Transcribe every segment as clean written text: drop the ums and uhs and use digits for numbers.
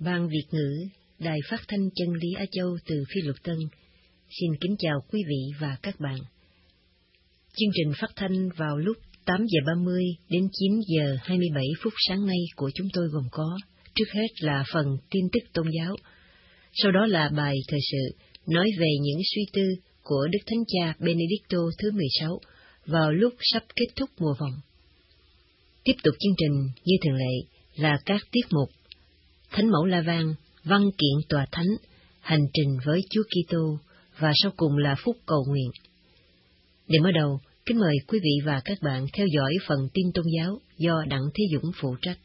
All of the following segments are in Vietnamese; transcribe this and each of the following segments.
Ban Việt ngữ, Đài Phát thanh Chân lý Á Châu từ Phi Luật Tân, xin kính chào quý vị và các bạn. Chương trình phát thanh vào lúc 8 giờ 30 đến 9 giờ 27 phút sáng nay của chúng tôi gồm có, trước hết là phần tin tức tôn giáo, sau đó là bài thời sự nói về những suy tư của Đức Thánh Cha Benedicto thứ 16 vào lúc sắp kết thúc mùa vọng. Tiếp tục chương trình như thường lệ là các tiết mục Thánh mẫu La Vang, văn kiện tòa thánh, hành trình với Chúa Kitô và sau cùng là phút cầu nguyện. Để mở đầu, kính mời quý vị và các bạn theo dõi phần tin tôn giáo do Đặng Thế Dũng phụ trách.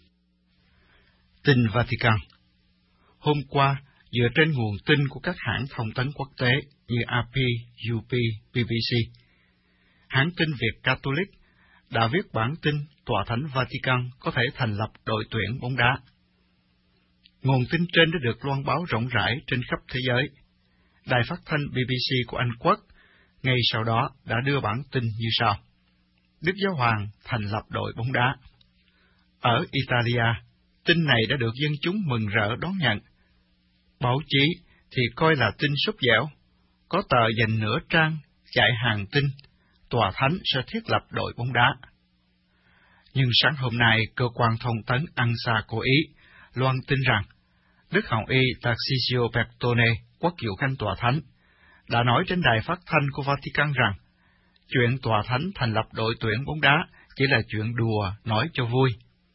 Tin Vatican. Hôm qua, dựa trên nguồn tin của các hãng thông tấn quốc tế như AP, UP, BBC, hãng tin Việt Catholic đã viết bản tin Tòa Thánh Vatican có thể thành lập đội tuyển bóng đá. Nguồn tin trên đã được loan báo rộng rãi trên khắp thế giới. Đài phát thanh BBC của Anh Quốc ngay sau đó đã đưa bản tin như sau: Đức Giáo Hoàng thành lập đội bóng đá. Ở Italia, tin này đã được dân chúng mừng rỡ đón nhận. Báo chí thì coi là tin sốt dẻo. Có tờ dành nửa trang chạy hàng tin Tòa Thánh sẽ thiết lập đội bóng đá. Nhưng sáng hôm nay, cơ quan thông tấn ANSA của Ý loan tin rằng Đức Hồng Y Tarcisio Bertone, quốc diệu khanh Tòa Thánh, đã nói trên đài phát thanh của Vatican rằng chuyện Tòa Thánh thành lập đội tuyển bóng đá chỉ là chuyện đùa nói cho vui.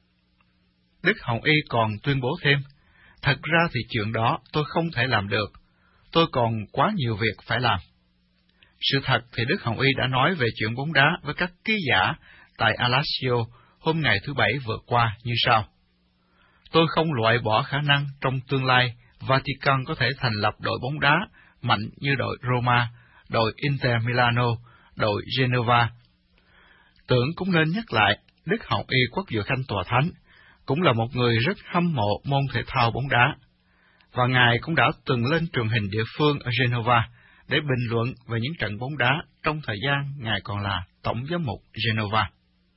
Đức Hồng Y còn tuyên bố thêm, thật ra thì chuyện đó tôi không thể làm được, tôi còn quá nhiều việc phải làm. Sự thật thì Đức Hồng Y đã nói về chuyện bóng đá với các ký giả tại Alassio hôm ngày thứ Bảy vừa qua như sau: Tôi không loại bỏ khả năng trong tương lai Vatican có thể thành lập đội bóng đá mạnh như đội Roma, đội Inter Milano, đội Genova. Tưởng cũng nên nhắc lại, Đức Hồng Y quốc diệu khanh Tòa Thánh cũng là một người rất hâm mộ môn thể thao bóng đá, và Ngài cũng đã từng lên truyền hình địa phương ở Genova để bình luận về những trận bóng đá trong thời gian Ngài còn là Tổng giám mục Genova.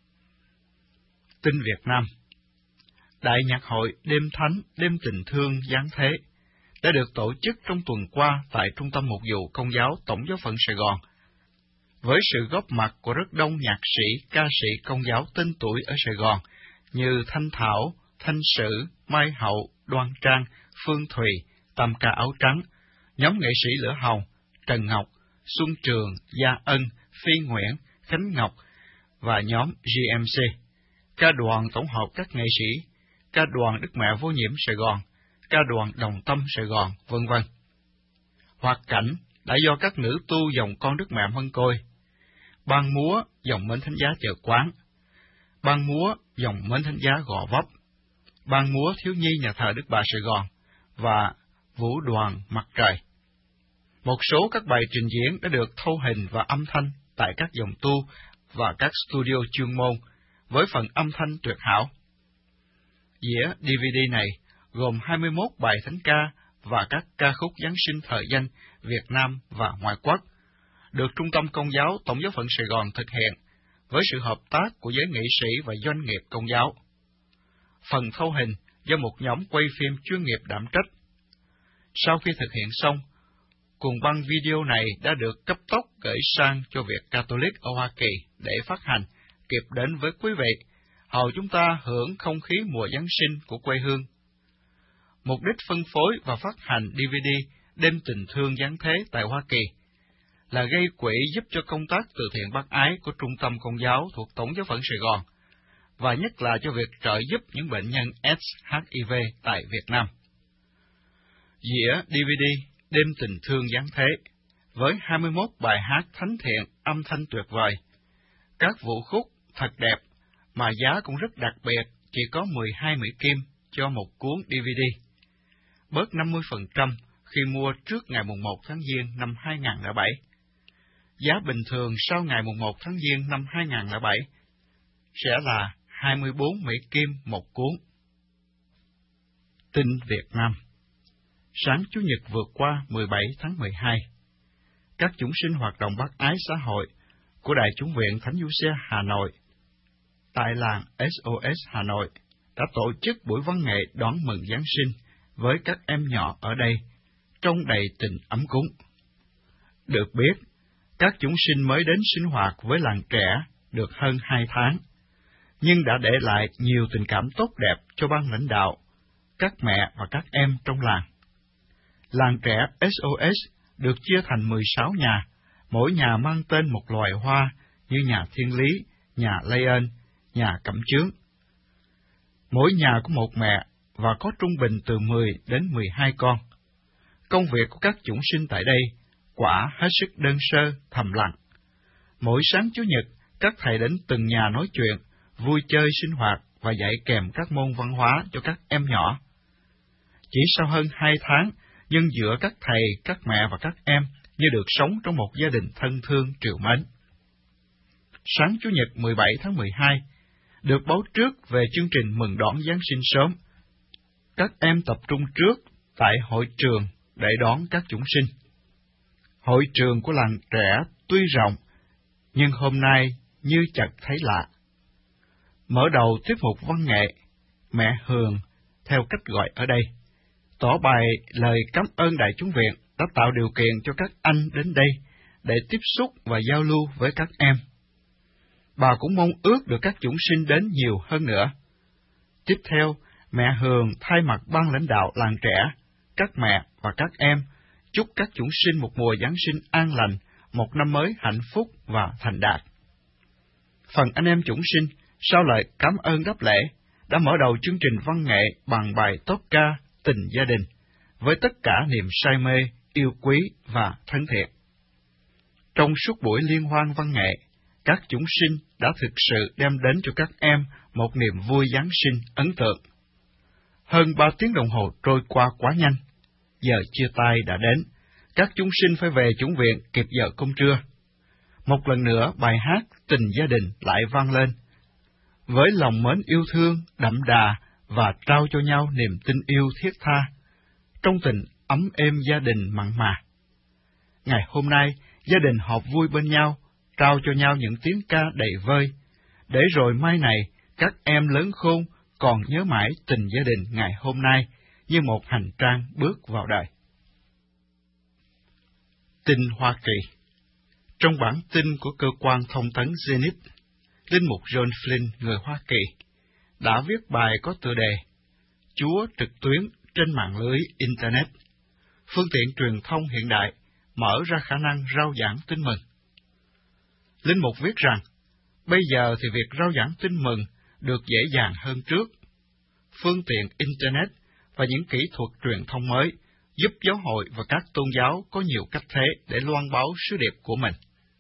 Tin Việt Nam. Đại nhạc hội Đêm Thánh, Đêm Tình Thương Giáng Thế đã được tổ chức trong tuần qua tại Trung tâm Mục vụ Công giáo Tổng giáo phận Sài Gòn, với sự góp mặt của rất đông nhạc sĩ, ca sĩ Công giáo tên tuổi ở Sài Gòn như Thanh Thảo, Thanh Sử, Mai Hậu, Đoan Trang, Phương Thùy, Tam Ca Áo Trắng, nhóm nghệ sĩ Lửa Hồng, Trần Ngọc, Xuân Trường, Gia Ân, Phi Nguyễn, Khánh Ngọc và nhóm GMC, ca đoàn tổng hợp các nghệ sĩ, ca đoàn Đức Mẹ Vô Nhiễm Sài Gòn, ca đoàn Đồng Tâm Sài Gòn, vân vân. Hoạt cảnh đã do các nữ tu dòng Con Đức Mẹ Mân Côi, ban múa dòng Mến Thánh Giá Chợ Quán, ban múa dòng Mến Thánh Giá Gò Vấp, ban múa thiếu nhi nhà thờ Đức Bà Sài Gòn và vũ đoàn Mặt Trời. Một số các bài trình diễn đã được thâu hình và âm thanh tại các dòng tu và các studio chuyên môn với phần âm thanh tuyệt hảo. Dĩa DVD này gồm 21 bài thánh ca và các ca khúc Giáng sinh thời danh Việt Nam và ngoại quốc, được Trung tâm Công giáo Tổng giáo phận Sài Gòn thực hiện với sự hợp tác của giới nghệ sĩ và doanh nghiệp Công giáo. Phần thâu hình do một nhóm quay phim chuyên nghiệp đảm trách. Sau khi thực hiện xong, cuộn băng video này đã được cấp tốc gửi sang cho Việt Catholic ở Hoa Kỳ để phát hành, kịp đến với quý vị, hầu chúng ta hưởng không khí mùa Giáng sinh của quê hương. Mục đích phân phối và phát hành DVD Đêm Tình Thương Giáng Thế tại Hoa Kỳ là gây quỹ giúp cho công tác từ thiện bác ái của Trung tâm Công giáo thuộc Tổng giáo phận Sài Gòn, và nhất là cho việc trợ giúp những bệnh nhân AIDS/HIV tại Việt Nam. Dĩa DVD Đêm Tình Thương Giáng Thế với 21 bài hát thánh thiện âm thanh tuyệt vời, các vũ khúc thật đẹp mà giá cũng rất đặc biệt, chỉ có 12 Mỹ Kim cho một cuốn DVD, bớt 50% khi mua trước ngày 1 tháng Giêng năm 2007. Giá bình thường sau ngày 1 tháng Giêng năm 2007 sẽ là 24 Mỹ Kim một cuốn. Tin Việt Nam. Sáng Chủ nhật vừa qua 17 tháng 12, các chúng sinh hoạt động bác ái xã hội của Đại chủng viện Thánh Giuse Hà Nội tại làng SOS Hà Nội đã tổ chức buổi văn nghệ đón mừng Giáng sinh với các em nhỏ ở đây, trong đầy tình ấm cúng. Được biết, các chúng sinh mới đến sinh hoạt với làng trẻ được hơn 2 tháng, nhưng đã để lại nhiều tình cảm tốt đẹp cho ban lãnh đạo, các mẹ và các em trong làng. Làng trẻ SOS được chia thành 16 nhà, mỗi nhà mang tên một loài hoa như nhà Thiên Lý, nhà Lây Ơn, nhà Cẩm Chướng. Mỗi nhà có một mẹ và có trung bình từ 10 đến 12 con. Công việc của các chủng sinh tại đây quả hết sức đơn sơ, thầm lặng. Mỗi sáng Chủ nhật, các thầy đến từng nhà nói chuyện, vui chơi sinh hoạt và dạy kèm các môn văn hóa cho các em nhỏ. Chỉ sau hơn 2 tháng, nhưng giữa các thầy, các mẹ và các em như được sống trong một gia đình thân thương trìu mến. Sáng Chủ nhật 17 tháng 12, được báo trước về chương trình mừng đón Giáng sinh sớm. Các em tập trung trước tại hội trường để đón các chủng sinh. Hội trường của làng trẻ tuy rộng, nhưng hôm nay như chợt thấy lạ. Mở đầu tiết mục văn nghệ, mẹ Hường, theo cách gọi ở đây, tỏ bài lời cảm ơn đại chúng viện đã tạo điều kiện cho các anh đến đây để tiếp xúc và giao lưu với các em. Bà cũng mong ước được các chủng sinh đến nhiều hơn nữa. Tiếp theo, mẹ Hường thay mặt ban lãnh đạo làng trẻ, các mẹ và các em chúc các chủng sinh một mùa Giáng sinh an lành, một năm mới hạnh phúc và thành đạt. Phần anh em chủng sinh, sau lời cảm ơn đáp lễ, đã mở đầu chương trình văn nghệ bằng bài tốt ca Tình Gia Đình, với tất cả niềm say mê, yêu quý và thân thiện. Trong suốt buổi liên hoan văn nghệ, các chủng sinh đã thực sự đem đến cho các em một niềm vui Giáng sinh ấn tượng. Hơn 3 tiếng đồng hồ trôi qua quá nhanh, giờ chia tay đã đến, các chúng sinh phải về chủng viện kịp giờ cơm trưa. Một lần nữa bài hát Tình Gia Đình lại vang lên, với lòng mến yêu thương đậm đà và trao cho nhau niềm tin yêu thiết tha, trong tình ấm êm gia đình mặn mà. Ngày hôm nay, gia đình họp vui bên nhau, trao cho nhau những tiếng ca đầy vơi, để rồi mai này các em lớn khôn còn nhớ mãi tình gia đình ngày hôm nay như một hành trang bước vào đời. Tin Hoa Kỳ. Trong bản tin của cơ quan thông tấn Zenith, linh mục John Flynn, người Hoa Kỳ, đã viết bài có tựa đề Chúa trực tuyến trên mạng lưới Internet, phương tiện truyền thông hiện đại mở ra khả năng rao giảng tin mừng. Linh mục viết rằng, bây giờ thì việc rao giảng tin mừng được dễ dàng hơn trước. Phương tiện Internet và những kỹ thuật truyền thông mới giúp giáo hội và các tôn giáo có nhiều cách thế để loan báo sứ điệp của mình.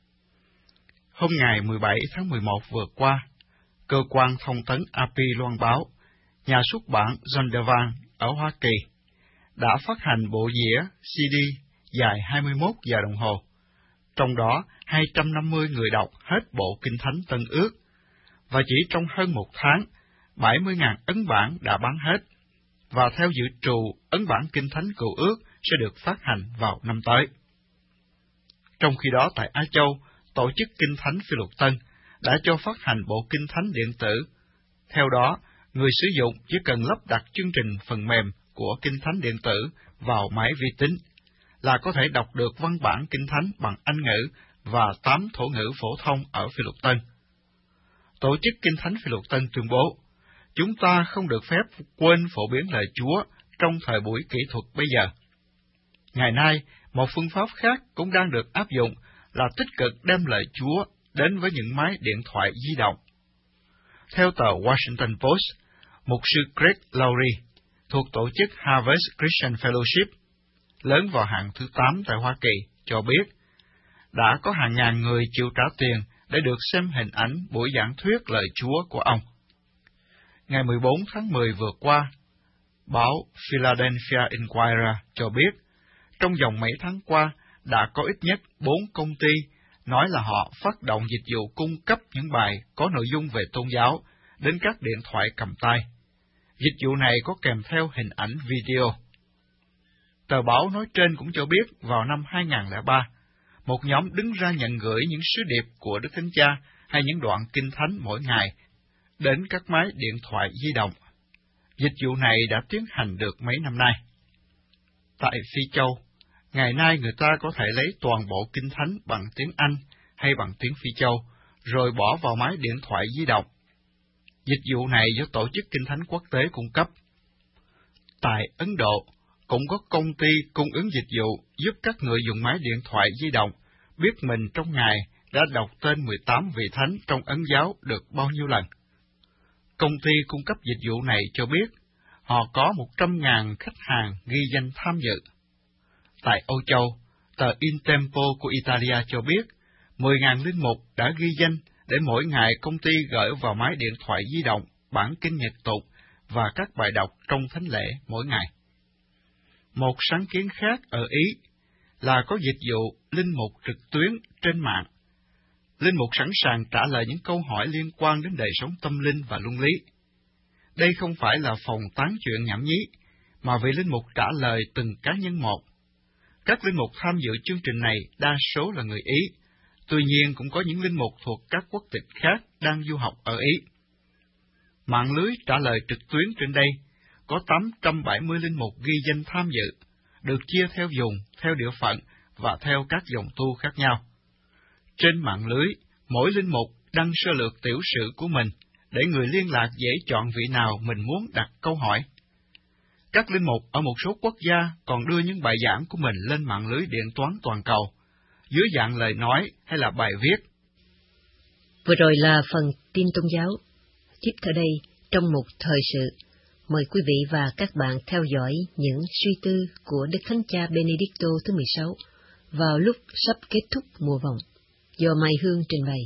Hôm ngày 17 tháng 11 vừa qua, cơ quan thông tấn AP loan báo, nhà xuất bản Zondervan ở Hoa Kỳ đã phát hành bộ dĩa CD dài 21 giờ đồng hồ, trong đó 250 người đọc hết bộ Kinh Thánh Tân Ước, và chỉ trong hơn một tháng, 70.000 ấn bản đã bán hết, và theo dự trù, ấn bản Kinh Thánh Cựu Ước sẽ được phát hành vào năm tới. Trong khi đó tại Á Châu, Tổ chức Kinh Thánh Phi Luật Tân đã cho phát hành bộ Kinh Thánh điện tử. Theo đó, người sử dụng chỉ cần lắp đặt chương trình phần mềm của Kinh Thánh điện tử vào máy vi tính, là có thể đọc được văn bản Kinh Thánh bằng Anh ngữ và 8 thổ ngữ phổ thông ở Phi Luật Tân. Tổ chức Kinh Thánh Phi Luật Tân tuyên bố, chúng ta không được phép quên phổ biến lời Chúa trong thời buổi kỹ thuật bây giờ. Ngày nay, một phương pháp khác cũng đang được áp dụng là tích cực đem lời Chúa đến với những máy điện thoại di động. Theo tờ Washington Post, mục sư Greg Laurie thuộc tổ chức Harvest Christian Fellowship, lớn vào hạng thứ 8 tại Hoa Kỳ, cho biết đã có hàng ngàn người chịu trả tiền để được xem hình ảnh buổi giảng thuyết lời Chúa của ông. Ngày 14 tháng 10 vừa qua, báo Philadelphia Inquirer cho biết, trong vòng mấy tháng qua, đã có ít nhất 4 công ty nói là họ phát động dịch vụ cung cấp những bài có nội dung về tôn giáo đến các điện thoại cầm tay. Dịch vụ này có kèm theo hình ảnh video. Tờ báo nói trên cũng cho biết vào năm 2003, một nhóm đứng ra nhận gửi những sứ điệp của Đức Thánh Cha hay những đoạn Kinh Thánh mỗi ngày đến các máy điện thoại di động. Dịch vụ này đã tiến hành được mấy năm nay. Tại Phi Châu, ngày nay người ta có thể lấy toàn bộ Kinh Thánh bằng tiếng Anh hay bằng tiếng Phi Châu, rồi bỏ vào máy điện thoại di động. Dịch vụ này do Tổ chức Kinh Thánh Quốc tế cung cấp. Tại Ấn Độ, cũng có công ty cung ứng dịch vụ giúp các người dùng máy điện thoại di động biết mình trong ngày đã đọc tên 18 vị thánh trong Ấn giáo được bao nhiêu lần. Công ty cung cấp dịch vụ này cho biết họ có 100.000 khách hàng ghi danh tham dự. Tại Âu Châu, tờ Il Tempo của Italia cho biết 10.000 linh mục đã ghi danh để mỗi ngày công ty gửi vào máy điện thoại di động bản kinh nhật tục và các bài đọc trong thánh lễ mỗi ngày. Một sáng kiến khác ở Ý là có dịch vụ linh mục trực tuyến trên mạng. Linh mục sẵn sàng trả lời những câu hỏi liên quan đến đời sống tâm linh và luân lý. Đây không phải là phòng tán chuyện nhảm nhí, mà vị linh mục trả lời từng cá nhân một. Các linh mục tham dự chương trình này đa số là người Ý, tuy nhiên cũng có những linh mục thuộc các quốc tịch khác đang du học ở Ý. Mạng lưới trả lời trực tuyến trên đây có 870 linh mục ghi danh tham dự, được chia theo vùng, theo địa phận và theo các dòng tu khác nhau. Trên mạng lưới, mỗi linh mục đăng sơ lược tiểu sử của mình để người liên lạc dễ chọn vị nào mình muốn đặt câu hỏi. Các linh mục ở một số quốc gia còn đưa những bài giảng của mình lên mạng lưới điện toán toàn cầu, dưới dạng lời nói hay là bài viết. Vừa rồi là phần tin tôn giáo. Tiếp theo đây, trong một thời sự, mời quý vị và các bạn theo dõi những suy tư của Đức Thánh Cha Benedicto thứ 16 vào lúc sắp kết thúc mùa vọng, do Mai Hương trình bày.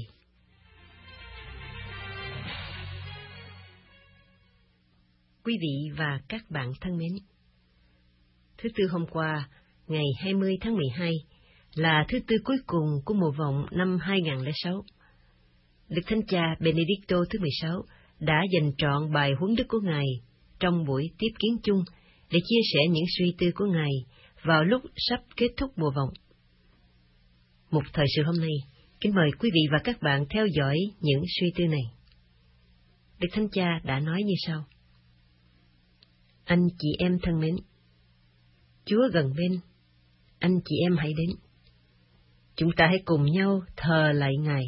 Quý vị và các bạn thân mến, thứ Tư hôm qua, ngày 20 tháng 12, là thứ Tư cuối cùng của mùa vọng năm 2006. Đức Thánh Cha Benedicto thứ 16 đã dành trọn bài huấn đức của Ngài trong buổi tiếp kiến chung để chia sẻ những suy tư của Ngài vào lúc sắp kết thúc mùa vọng. Một thời sự hôm nay, kính mời quý vị và các bạn theo dõi những suy tư này. Đức Thánh Cha đã nói như sau: Anh chị em thân mến, Chúa gần bên, anh chị em hãy đến. Chúng ta hãy cùng nhau thờ lạy Ngài.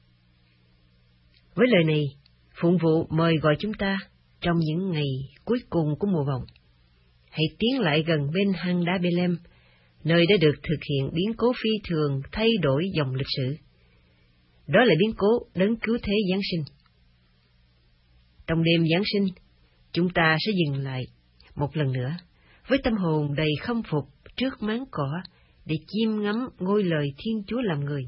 Với lời này, phụng vụ mời gọi chúng ta trong những ngày cuối cùng của mùa vọng, hãy tiến lại gần bên hang đá Bê-lem, nơi đã được thực hiện biến cố phi thường thay đổi dòng lịch sử. Đó là biến cố đấng cứu thế Giáng sinh. Trong đêm Giáng sinh, chúng ta sẽ dừng lại một lần nữa, với tâm hồn đầy khâm phục trước máng cỏ để chiêm ngắm ngôi lời Thiên Chúa làm người.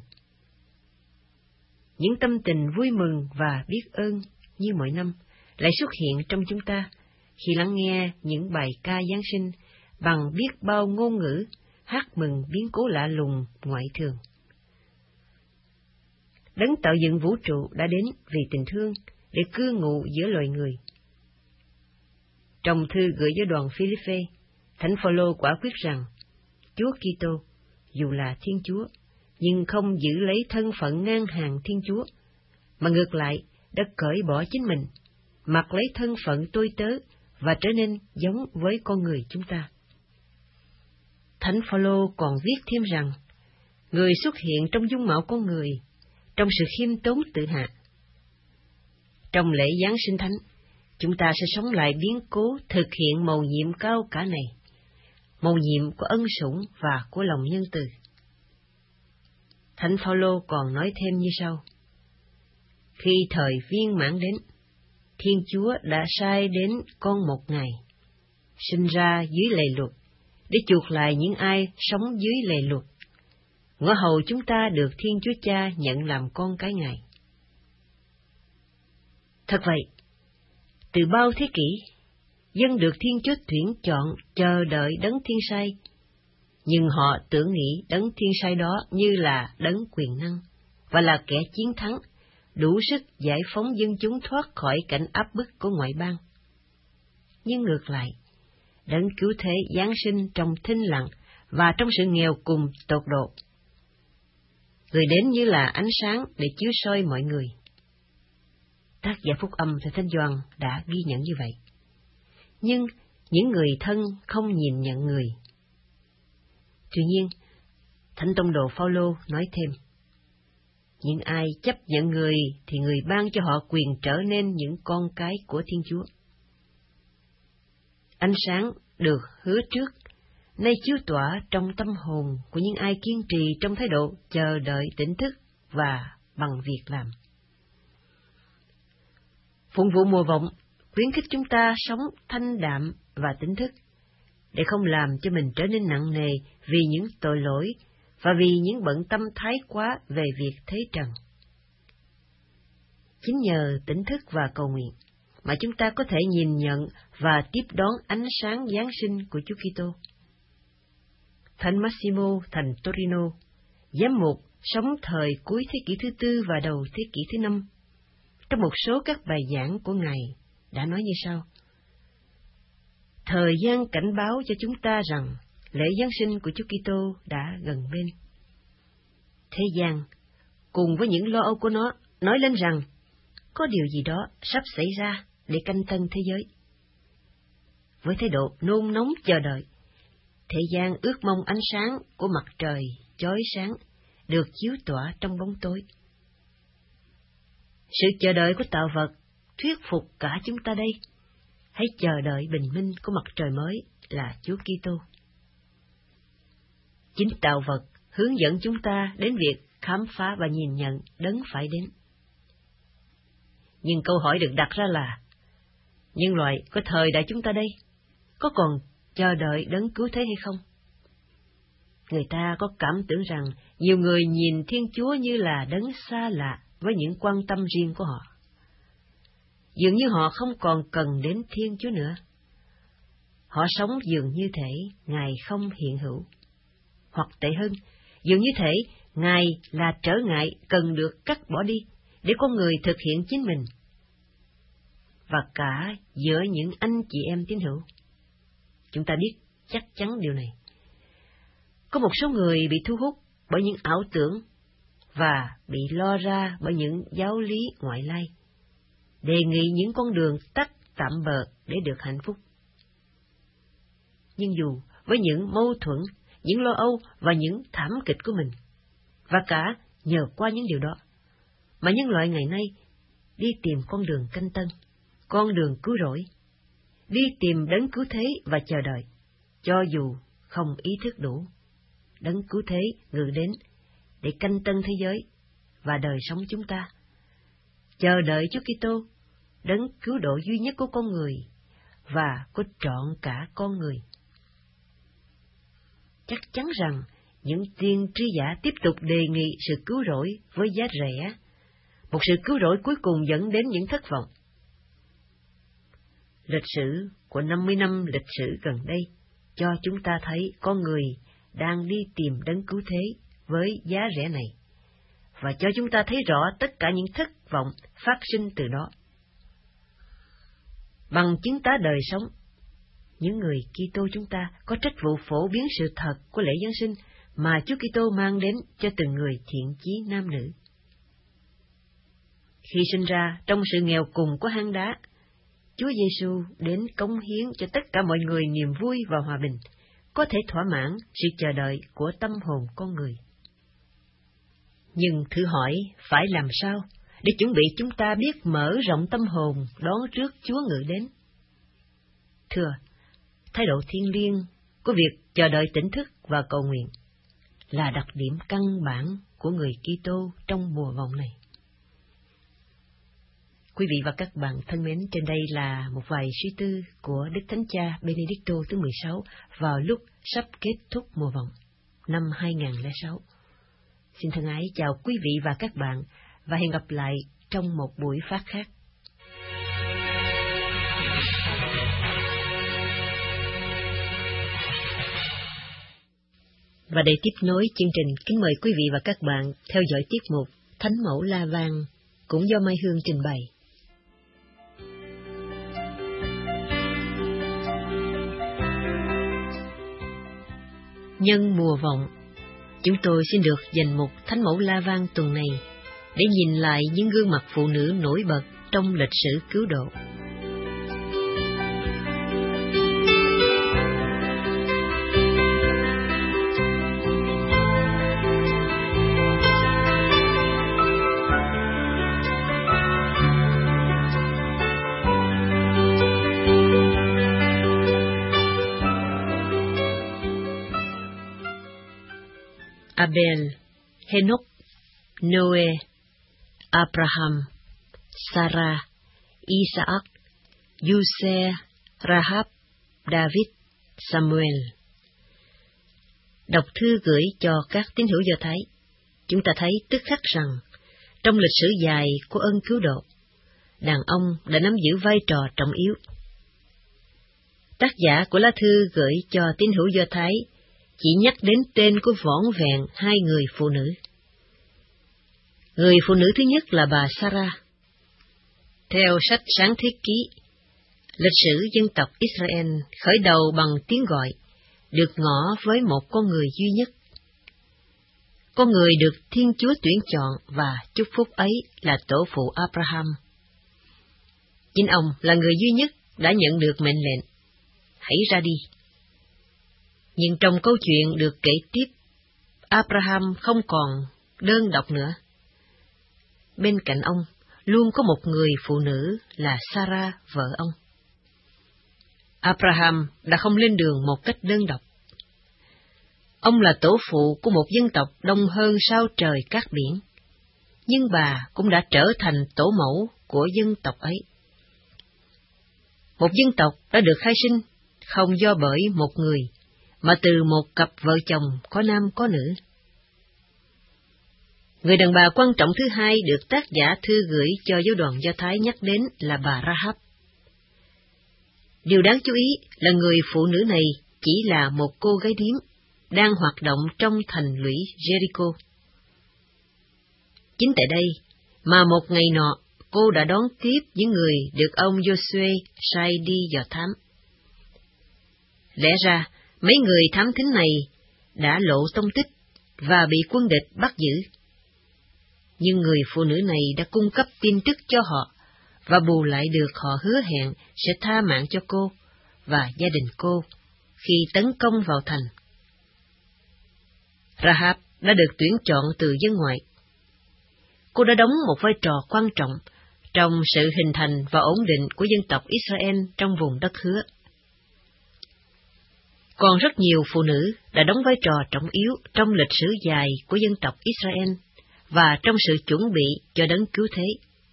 Những tâm tình vui mừng và biết ơn như mọi năm lại xuất hiện trong chúng ta khi lắng nghe những bài ca Giáng sinh bằng biết bao ngôn ngữ hát mừng biến cố lạ lùng ngoại thường. Đấng tạo dựng vũ trụ đã đến vì tình thương để cư ngụ giữa loài người. Trong thư gửi với đoàn Philippe, Thánh Phaolô quả quyết rằng Chúa Kitô dù là Thiên Chúa nhưng không giữ lấy thân phận ngang hàng Thiên Chúa, mà ngược lại đã cởi bỏ chính mình, mặc lấy thân phận tôi tớ và trở nên giống với con người chúng ta. Thánh Phaolô còn viết thêm rằng người xuất hiện trong dung mạo con người, trong sự khiêm tốn tự hạ. Trong lễ Giáng sinh thánh, chúng ta sẽ sống lại biến cố thực hiện mầu nhiệm cao cả này, mầu nhiệm của ân sủng và của lòng nhân từ. Thánh Phaolô còn nói thêm như sau: Khi thời viên mãn đến, Thiên Chúa đã sai đến con một Ngài, sinh ra dưới lề luật, để chuộc lại những ai sống dưới lề luật, ngõ hầu chúng ta được Thiên Chúa Cha nhận làm con cái Ngài. Thật vậy, từ bao thế kỷ, dân được Thiên Chúa tuyển chọn chờ đợi đấng thiên sai, nhưng họ tưởng nghĩ đấng thiên sai đó như là đấng quyền năng và là kẻ chiến thắng, đủ sức giải phóng dân chúng thoát khỏi cảnh áp bức của ngoại bang. Nhưng ngược lại, đấng cứu thế Giáng sinh trong thinh lặng và trong sự nghèo cùng tột độ. Người đến như là ánh sáng để chiếu soi mọi người. Tác giả phúc âm theo Thánh Gioan đã ghi nhận như vậy. nhưng những người thân không nhìn nhận người. Tuy nhiên, Thánh Tông đồ Phaolô nói thêm, những ai chấp nhận người thì người ban cho họ quyền trở nên những con cái của Thiên Chúa. Ánh sáng được hứa trước, nay chiếu tỏa trong tâm hồn của những ai kiên trì trong thái độ chờ đợi tỉnh thức và bằng việc làm. Phụng vụ mùa vọng khuyến khích chúng ta sống thanh đạm và tỉnh thức, để không làm cho mình trở nên nặng nề vì những tội lỗi và vì những bận tâm thái quá về việc thế trần. Chính nhờ tỉnh thức và cầu nguyện mà chúng ta có thể nhìn nhận và tiếp đón ánh sáng Giáng sinh của Chúa Kitô. Thánh Massimo thành Torino, giám mục sống thời cuối thế kỷ thứ tư và đầu thế kỷ thứ năm, trong một số các bài giảng của Ngài đã nói như sau: thời gian cảnh báo cho chúng ta rằng lễ Giáng sinh của Chúa Kitô đã gần bên. Thế gian, cùng với những lo âu của nó, nói lên rằng có điều gì đó sắp xảy ra để canh tân thế giới. Với thái độ nôn nóng chờ đợi, thế gian ước mong ánh sáng của mặt trời chói sáng được chiếu tỏa trong bóng tối. Sự chờ đợi của tạo vật thuyết phục cả chúng ta đây. Hãy chờ đợi bình minh của mặt trời mới là Chúa Kitô. Chính tạo vật hướng dẫn chúng ta đến việc khám phá và nhìn nhận đấng phải đến. Nhưng câu hỏi được đặt ra là, nhân loại có thời đại chúng ta đây, có còn chờ đợi đấng cứu thế hay không? Người ta có cảm tưởng rằng nhiều người nhìn Thiên Chúa như là đấng xa lạ với những quan tâm riêng của họ. Dường như họ không còn cần đến Thiên Chúa nữa. Họ sống dường như thể Ngài không hiện hữu. Hoặc tệ hơn, dường như thể Ngài là trở ngại cần được cắt bỏ đi để con người thực hiện chính mình. Và cả giữa những anh chị em tín hữu, chúng ta biết chắc chắn điều này. Có một số người bị thu hút bởi những ảo tưởng và bị lo ra bởi những giáo lý ngoại lai, đề nghị những con đường tắt tạm bợ để được hạnh phúc. Nhưng dù với những mâu thuẫn, những lo âu và những thảm kịch của mình, và cả nhờ qua những điều đó, mà nhân loại ngày nay đi tìm con đường canh tân, con đường cứu rỗi, đi tìm đấng cứu thế và chờ đợi, cho dù không ý thức đủ, đấng cứu thế ngự đến để canh tân thế giới và đời sống chúng ta, chờ đợi Chúa Kitô, đấng cứu độ duy nhất của con người và của trọn cả con người. Chắc chắn rằng những tiên tri giả tiếp tục đề nghị sự cứu rỗi với giá rẻ, một sự cứu rỗi cuối cùng dẫn đến những thất vọng. Lịch sử của 50 năm lịch sử gần đây cho chúng ta thấy con người đang đi tìm đấng cứu thế với giá rẻ này, và cho chúng ta thấy rõ tất cả những thất vọng phát sinh từ đó. Bằng chứng tá đời sống, những người Kitô chúng ta có trách vụ phổ biến sự thật của lễ Giáng sinh mà Chúa Kitô mang đến cho từng người thiện chí nam nữ. Khi sinh ra trong sự nghèo cùng của hang đá, Chúa Giêsu đến cống hiến cho tất cả mọi người niềm vui và hòa bình, có thể thỏa mãn sự chờ đợi của tâm hồn con người. Nhưng thử hỏi, phải làm sao để chuẩn bị chúng ta biết mở rộng tâm hồn đón trước Chúa ngự đến? Thưa, thái độ thiêng liêng của việc chờ đợi tỉnh thức và cầu nguyện là đặc điểm căn bản của người Kitô trong mùa vọng này. Quý vị và các bạn thân mến, trên đây là một vài suy tư của Đức Thánh Cha Benedicto thứ 16 vào lúc sắp kết thúc mùa vọng năm 2006. Xin thân ái chào quý vị và các bạn và hẹn gặp lại trong một buổi phát khác. Và để tiếp nối chương trình, kính mời quý vị và các bạn theo dõi tiết mục Thánh Mẫu La Vang cũng do Mai Hương trình bày. Nhân mùa vọng, chúng tôi xin được dành mục Thánh Mẫu La Vang tuần này để nhìn lại những gương mặt phụ nữ nổi bật trong lịch sử cứu độ. Abel, Henoch, Noe, Abraham, Sarah, Isaac, Giuse, Rahab, David, Samuel. Đọc thư gửi cho các tín hữu Do Thái, chúng ta thấy tức khắc rằng, trong lịch sử dài của ân cứu độ, đàn ông đã nắm giữ vai trò trọng yếu. Tác giả của lá thư gửi cho tín hữu Do Thái chỉ nhắc đến tên của vỏn vẹn 2 người phụ nữ. Người phụ nữ thứ nhất là bà Sarah. Theo sách Sáng Thế Ký, lịch sử dân tộc Israel khởi đầu bằng tiếng gọi, được ngỏ với một con người duy nhất. Con người được Thiên Chúa tuyển chọn và chúc phúc ấy là tổ phụ Abraham. Chính ông là người duy nhất đã nhận được mệnh lệnh, hãy ra đi. Nhưng trong câu chuyện được kể tiếp, Abraham không còn đơn độc nữa. Bên cạnh ông luôn có một người phụ nữ là Sarah, vợ ông. Abraham đã không lên đường một cách đơn độc. Ông là tổ phụ của một dân tộc đông hơn sao trời cát biển, nhưng bà cũng đã trở thành tổ mẫu của dân tộc ấy. Một dân tộc đã được khai sinh không do bởi một người, mà từ một cặp vợ chồng có nam có nữ. Người đàn bà quan trọng thứ hai được tác giả thư gửi cho giáo đoàn Do Thái nhắc đến là bà Rahab. Điều đáng chú ý là người phụ nữ này chỉ là một cô gái điếm đang hoạt động trong thành lũy Jericho. Chính tại đây mà một ngày nọ cô đã đón tiếp những người được ông Joshua sai đi dò thám. Lẽ ra mấy người thám thính này đã lộ tông tích và bị quân địch bắt giữ. Nhưng người phụ nữ này đã cung cấp tin tức cho họ, và bù lại được họ hứa hẹn sẽ tha mạng cho cô và gia đình cô khi tấn công vào thành. Rahab đã được tuyển chọn từ dân ngoại. Cô đã đóng một vai trò quan trọng trong sự hình thành và ổn định của dân tộc Israel trong vùng đất hứa. Còn rất nhiều phụ nữ đã đóng vai trò trọng yếu trong lịch sử dài của dân tộc Israel và trong sự chuẩn bị cho đấng cứu thế.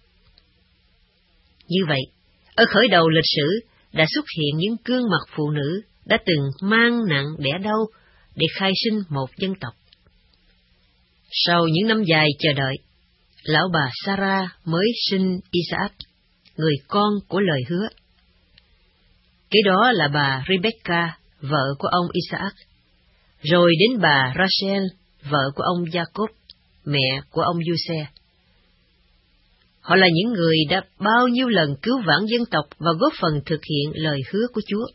Như vậy, ở khởi đầu lịch sử đã xuất hiện những gương mặt phụ nữ đã từng mang nặng đẻ đau để khai sinh một dân tộc. Sau những năm dài chờ đợi, lão bà Sarah mới sinh Isaac, người con của lời hứa. Kế đó là bà Rebecca, vợ của ông Isaac, rồi đến bà Rachel, vợ của ông Jacob, mẹ của ông Giuse. Họ là những người đã bao nhiêu lần cứu vãn dân tộc và góp phần thực hiện lời hứa của Chúa.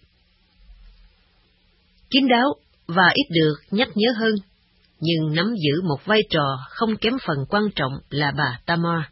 Kín đáo và ít được nhắc nhớ hơn, nhưng nắm giữ một vai trò không kém phần quan trọng là bà Tamar.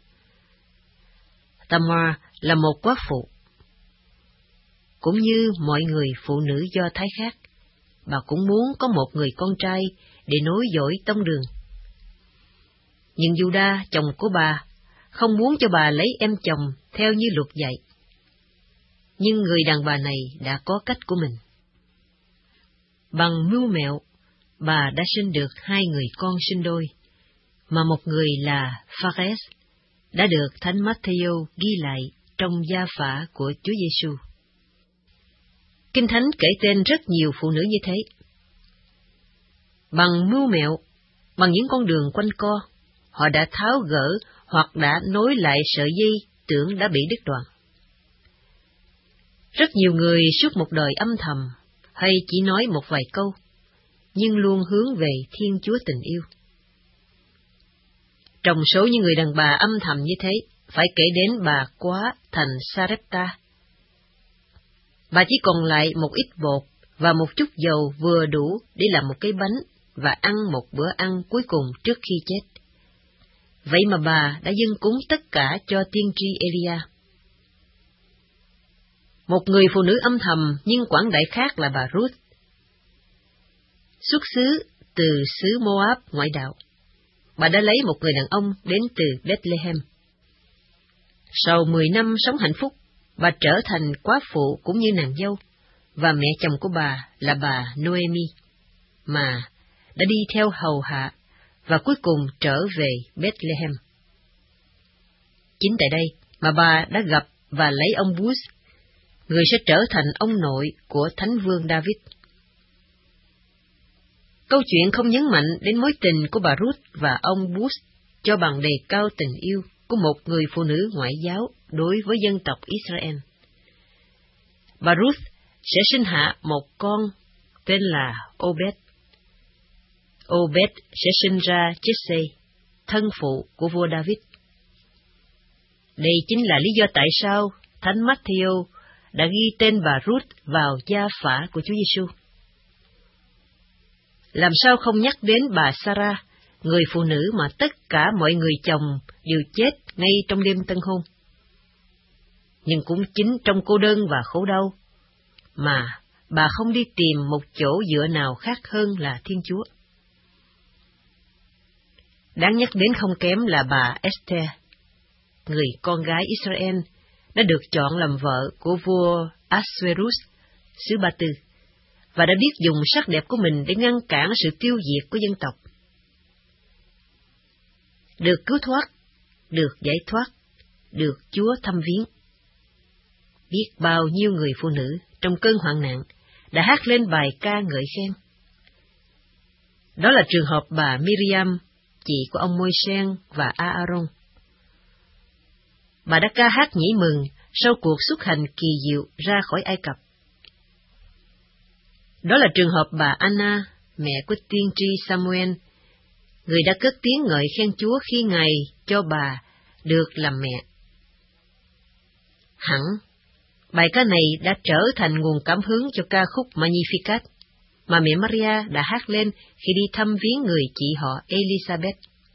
Tamar là một góa phụ. Cũng như mọi người phụ nữ Do Thái khác, bà cũng muốn có một người con trai để nối dõi tông đường. Nhưng Judah, chồng của bà, không muốn cho bà lấy em chồng theo như luật dạy. Nhưng người đàn bà này đã có cách của mình. Bằng mưu mẹo, bà đã sinh được 2 người con sinh đôi, mà một người là Phares, đã được Thánh Matthew ghi lại trong gia phả của Chúa Giêsu. Kinh Thánh kể tên rất nhiều phụ nữ như thế. Bằng mưu mẹo, bằng những con đường quanh co, họ đã tháo gỡ hoặc đã nối lại sợi dây tưởng đã bị đứt đoạn. Rất nhiều người suốt một đời âm thầm, hay chỉ nói một vài câu, nhưng luôn hướng về Thiên Chúa tình yêu. Trong số những người đàn bà âm thầm như thế, phải kể đến bà Quá thành Sarepta. Bà chỉ còn lại một ít bột và một chút dầu vừa đủ để làm một cái bánh và ăn một bữa ăn cuối cùng trước khi chết. Vậy mà bà đã dâng cúng tất cả cho tiên tri Elia. Một người phụ nữ âm thầm nhưng quảng đại khác là bà Ruth. Xuất xứ từ xứ Moab ngoại đạo, bà đã lấy một người đàn ông đến từ Bethlehem. Sau 10 năm sống hạnh phúc, bà trở thành quá phụ cũng như nàng dâu, và mẹ chồng của bà là bà Noemi, mà đã đi theo hầu hạ và cuối cùng trở về Bethlehem. Chính tại đây mà bà đã gặp và lấy ông Booz, người sẽ trở thành ông nội của Thánh Vương David. Câu chuyện không nhấn mạnh đến mối tình của bà Ruth và ông Booz cho bằng đề cao tình yêu của một người phụ nữ ngoại giáo đối với dân tộc Israel. Bà Ruth sẽ sinh hạ một con tên là Obed. Obed sẽ sinh ra Jesse, thân phụ của vua David. Đây chính là lý do tại sao Thánh Matthew đã ghi tên bà Ruth vào gia phả của Chúa Giêsu. Làm sao không nhắc đến bà Sarah, người phụ nữ mà tất cả mọi người chồng đều chết ngay trong đêm tân hôn. Nhưng cũng chính trong cô đơn và khổ đau mà bà không đi tìm một chỗ dựa nào khác hơn là Thiên Chúa. Đáng nhắc đến không kém là bà Esther, người con gái Israel, đã được chọn làm vợ của vua Ahasuerus xứ Ba Tư, và đã biết dùng sắc đẹp của mình để ngăn cản sự tiêu diệt của dân tộc. Được cứu thoát, được giải thoát, được Chúa thăm viếng. Biết bao nhiêu người phụ nữ trong cơn hoạn nạn đã hát lên bài ca ngợi khen. Đó là trường hợp bà Miriam, chị của ông Môi-sen và Aaron. Bà đã ca hát nhảy mừng sau cuộc xuất hành kỳ diệu ra khỏi Ai Cập. Đó là trường hợp bà Anna, mẹ của tiên tri Samuel, người đã cất tiếng ngợi khen Chúa khi Ngài cho bà được làm mẹ. Hẳn, bài ca này đã trở thành nguồn cảm hứng cho ca khúc Magnificat mà mẹ Maria đã hát lên khi đi thăm viếng người chị họ Elizabeth.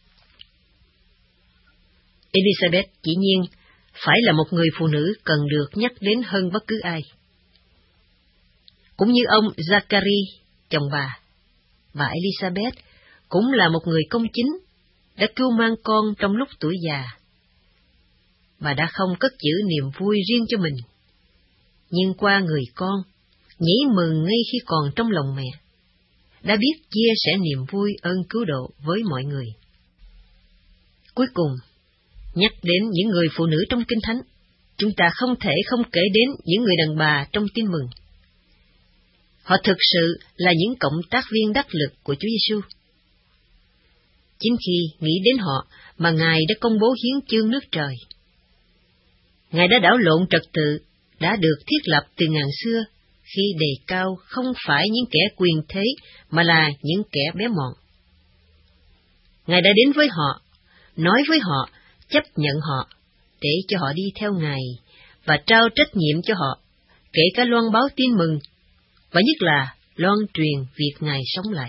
Elizabeth dĩ nhiên phải là một người phụ nữ cần được nhắc đến hơn bất cứ ai. Cũng như ông Zachary, chồng bà Elizabeth cũng là một người công chính, đã cưu mang con trong lúc tuổi già. Bà đã không cất giữ niềm vui riêng cho mình, nhưng qua người con, nhảy mừng ngay khi còn trong lòng mẹ, đã biết chia sẻ niềm vui ơn cứu độ với mọi người. Cuối cùng, nhắc đến những người phụ nữ trong Kinh Thánh, chúng ta không thể không kể đến những người đàn bà trong Tin Mừng. Họ thực sự là những cộng tác viên đắc lực của Chúa Giêsu. Chính khi nghĩ đến họ mà Ngài đã công bố hiến chương nước trời. Ngài đã đảo lộn trật tự đã được thiết lập từ ngàn xưa khi đề cao không phải những kẻ quyền thế mà là những kẻ bé mọn. Ngài đã đến với họ, nói với họ, chấp nhận họ, để cho họ đi theo Ngài và trao trách nhiệm cho họ, kể cả loan báo tin mừng, và nhất là loan truyền việc Ngài sống lại.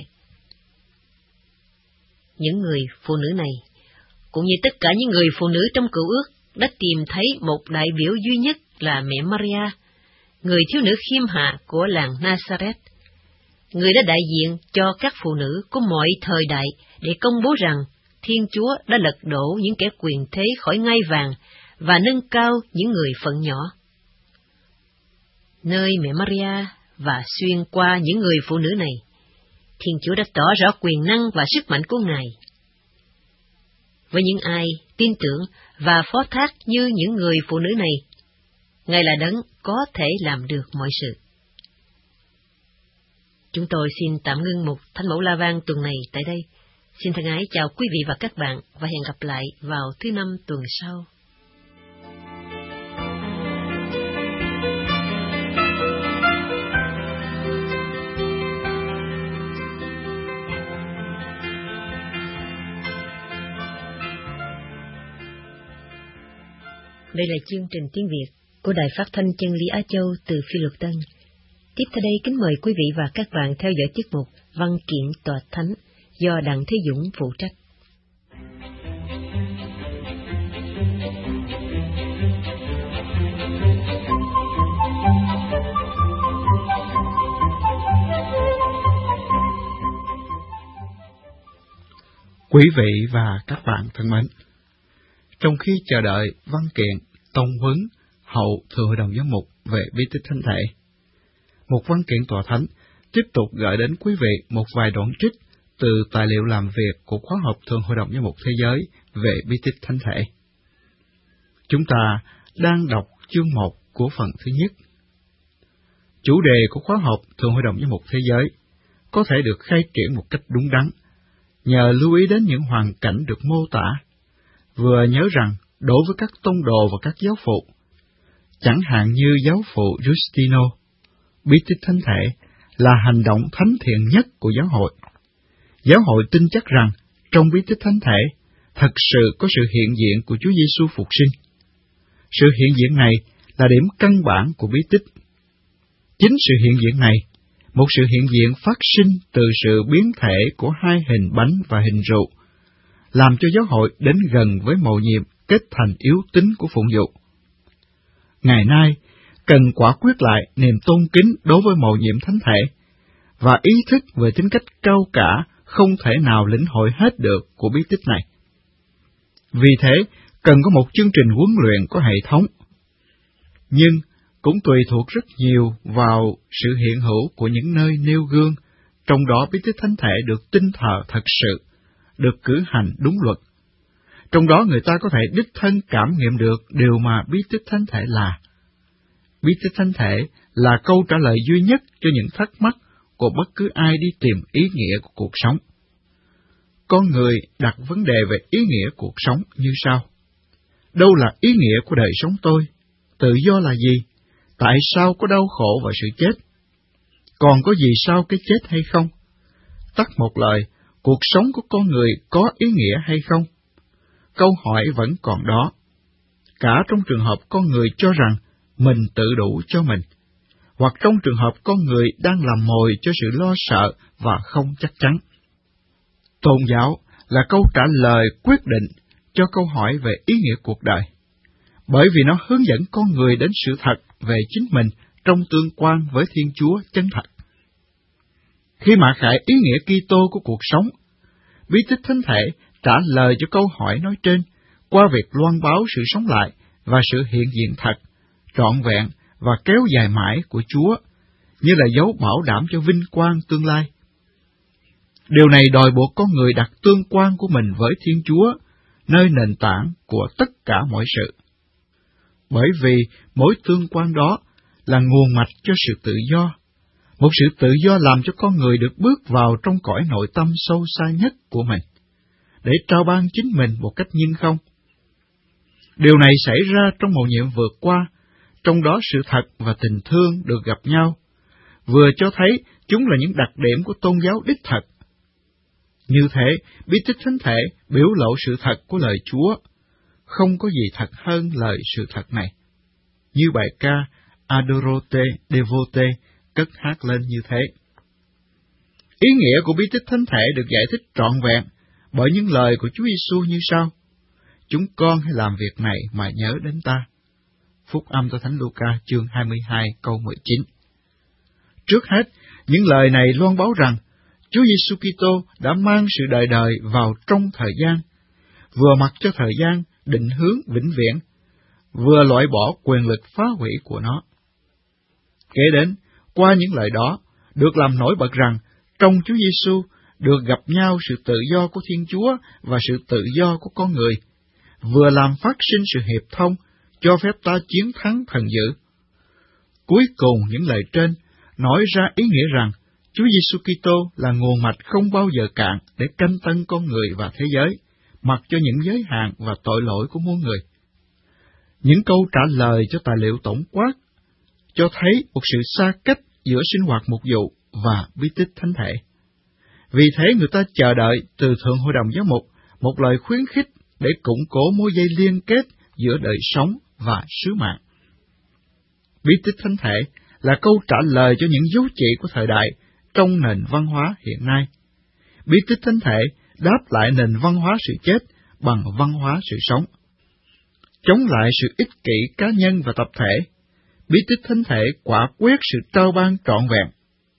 Những người phụ nữ này, cũng như tất cả những người phụ nữ trong Cựu Ước, đã tìm thấy một đại biểu duy nhất là mẹ Maria, người thiếu nữ khiêm hạ của làng Nazareth, người đã đại diện cho các phụ nữ của mọi thời đại để công bố rằng Thiên Chúa đã lật đổ những kẻ quyền thế khỏi ngai vàng và nâng cao những người phận nhỏ. Nơi mẹ Maria và xuyên qua những người phụ nữ này, Thiên Chúa đã tỏ rõ quyền năng và sức mạnh của Ngài. Với những ai tin tưởng và phó thác như những người phụ nữ này, Ngài là đấng có thể làm được mọi sự. Chúng tôi xin tạm ngưng mục Thánh Mẫu La Vang tuần này tại đây. Xin thân ái chào quý vị và các bạn và hẹn gặp lại vào thứ Năm tuần sau. Đây là chương trình tiếng Việt của Đài Phát thanh Chân lý Á Châu từ Phi Luật Tân. Tiếp theo đây kính mời quý vị và các bạn theo dõi tiết mục Văn kiện Tòa Thánh do Đặng Thế Dũng phụ trách. Quý vị và các bạn thân mến, trong khi chờ đợi văn kiện tông huấn hậu Thượng Hội đồng Giám mục về bí tích thánh thể, một văn kiện Tòa Thánh tiếp tục gửi đến quý vị một vài đoạn trích từ tài liệu làm việc của khóa học Thượng Hội đồng Giám mục Thế giới về bí tích thánh thể. Chúng ta đang đọc chương 1 của phần thứ nhất. Chủ đề của khóa học Thượng Hội đồng Giám mục Thế giới có thể được khai triển một cách đúng đắn, nhờ lưu ý đến những hoàn cảnh được mô tả, vừa nhớ rằng đối với các tông đồ và các giáo phụ, chẳng hạn như giáo phụ Justino, bí tích thánh thể là hành động thánh thiện nhất của giáo hội. Giáo hội tin chắc rằng trong bí tích thánh thể thật sự có sự hiện diện của Chúa Giêsu phục sinh. Sự hiện diện này là điểm căn bản của bí tích. Chính sự hiện diện này, một sự hiện diện phát sinh từ sự biến thể của hai hình bánh và hình rượu, làm cho giáo hội đến gần với mầu nhiệm kết thành yếu tín của phụng vụ. Ngày nay, cần quả quyết lại niềm tôn kính đối với mầu nhiệm thánh thể, và ý thức về tính cách cao cả không thể nào lĩnh hội hết được của bí tích này. Vì thế, cần có một chương trình huấn luyện có hệ thống. Nhưng cũng tùy thuộc rất nhiều vào sự hiện hữu của những nơi nêu gương, trong đó bí tích thánh thể được tin thờ thật sự, được cử hành đúng luật. Trong đó người ta có thể đích thân cảm nghiệm được điều mà bí tích thánh thể là. Bí tích thánh thể là câu trả lời duy nhất cho những thắc mắc của bất cứ ai đi tìm ý nghĩa của cuộc sống. Con người đặt vấn đề về ý nghĩa cuộc sống như sau: đâu là ý nghĩa của đời sống tôi? Tự do là gì? Tại sao có đau khổ và sự chết? Còn có gì sau cái chết hay không? Tắt một lời, cuộc sống của con người có ý nghĩa hay không? Câu hỏi vẫn còn đó. Cả trong trường hợp con người cho rằng mình tự đủ cho mình, hoặc trong trường hợp con người đang làm mồi cho sự lo sợ và không chắc chắn. Tôn giáo là câu trả lời quyết định cho câu hỏi về ý nghĩa cuộc đời, bởi vì nó hướng dẫn con người đến sự thật về chính mình trong tương quan với Thiên Chúa chân thật. Khi mạ khải ý nghĩa Kitô của cuộc sống, bí tích thánh thể trả lời cho câu hỏi nói trên qua việc loan báo sự sống lại và sự hiện diện thật, trọn vẹn và kéo dài mãi của Chúa, như là dấu bảo đảm cho vinh quang tương lai. Điều này đòi buộc con người đặt tương quan của mình với Thiên Chúa, nơi nền tảng của tất cả mọi sự. Bởi vì mỗi tương quan đó là nguồn mạch cho sự tự do, một sự tự do làm cho con người được bước vào trong cõi nội tâm sâu xa nhất của mình, để trao ban chính mình một cách nhiên không. Điều này xảy ra trong mầu nhiệm vượt qua, trong đó sự thật và tình thương được gặp nhau, vừa cho thấy chúng là những đặc điểm của tôn giáo đích thật. Như thế, bí tích thánh thể biểu lộ sự thật của lời Chúa. Không có gì thật hơn lời sự thật này. Như bài ca Adorote Devote cất hát lên như thế. Ý nghĩa của bí tích thánh thể được giải thích trọn vẹn bởi những lời của Chúa Giêsu như sau: chúng con hãy làm việc này mà nhớ đến ta. Phúc âm theo Thánh Luca chương 22 câu 19. Trước hết, những lời này loan báo rằng Chúa Giêsu Kitô đã mang sự đời đời vào trong thời gian, vừa mặc cho thời gian định hướng vĩnh viễn, vừa loại bỏ quyền lực phá hủy của nó. Kế đến, qua những lời đó, được làm nổi bật rằng trong Chúa Giêsu được gặp nhau sự tự do của Thiên Chúa và sự tự do của con người, vừa làm phát sinh sự hiệp thông, cho phép ta chiến thắng thần dữ. Cuối cùng những lời trên nói ra ý nghĩa rằng Chúa Giêsu Kitô là nguồn mạch không bao giờ cạn để canh tân con người và thế giới, mặc cho những giới hạn và tội lỗi của muôn người. Những câu trả lời cho tài liệu tổng quát cho thấy một sự xa cách giữa sinh hoạt mục vụ và bí tích thánh thể. Vì thế người ta chờ đợi từ Thượng Hội đồng Giám mục một lời khuyến khích để củng cố mối dây liên kết giữa đời sống và sứ mạng. Bí tích thánh thể là câu trả lời cho những dấu chỉ của thời đại trong nền văn hóa hiện nay. Bí tích thánh thể đáp lại nền văn hóa sự chết bằng văn hóa sự sống. Chống lại sự ích kỷ cá nhân và tập thể, bí tích thánh thể quả quyết sự trao ban trọn vẹn.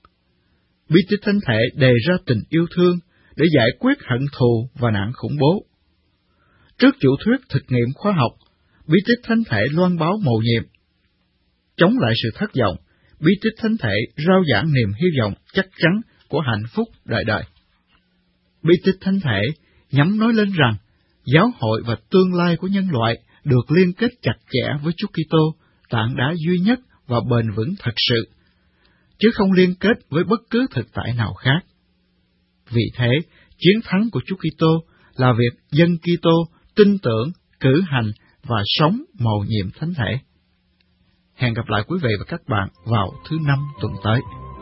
Bí tích thánh thể đề ra tình yêu thương để giải quyết hận thù và nạn khủng bố. Trước chủ thuyết thực nghiệm khoa học, bí tích thánh thể loan báo mầu nhiệm. Chống lại sự thất vọng, bí tích thánh thể rao giảng niềm hy vọng chắc chắn của hạnh phúc đời đời. Bí tích thánh thể nhắm nói lên rằng giáo hội và tương lai của nhân loại được liên kết chặt chẽ với Chúa Kitô, tảng đá duy nhất và bền vững thật sự, chứ không liên kết với bất cứ thực tại nào khác. Vì thế, chiến thắng của Chúa Kitô là việc dân Kitô tin tưởng, cử hành và sống mầu nhiệm thánh thể. Hẹn gặp lại quý vị và các bạn vào thứ Năm tuần tới.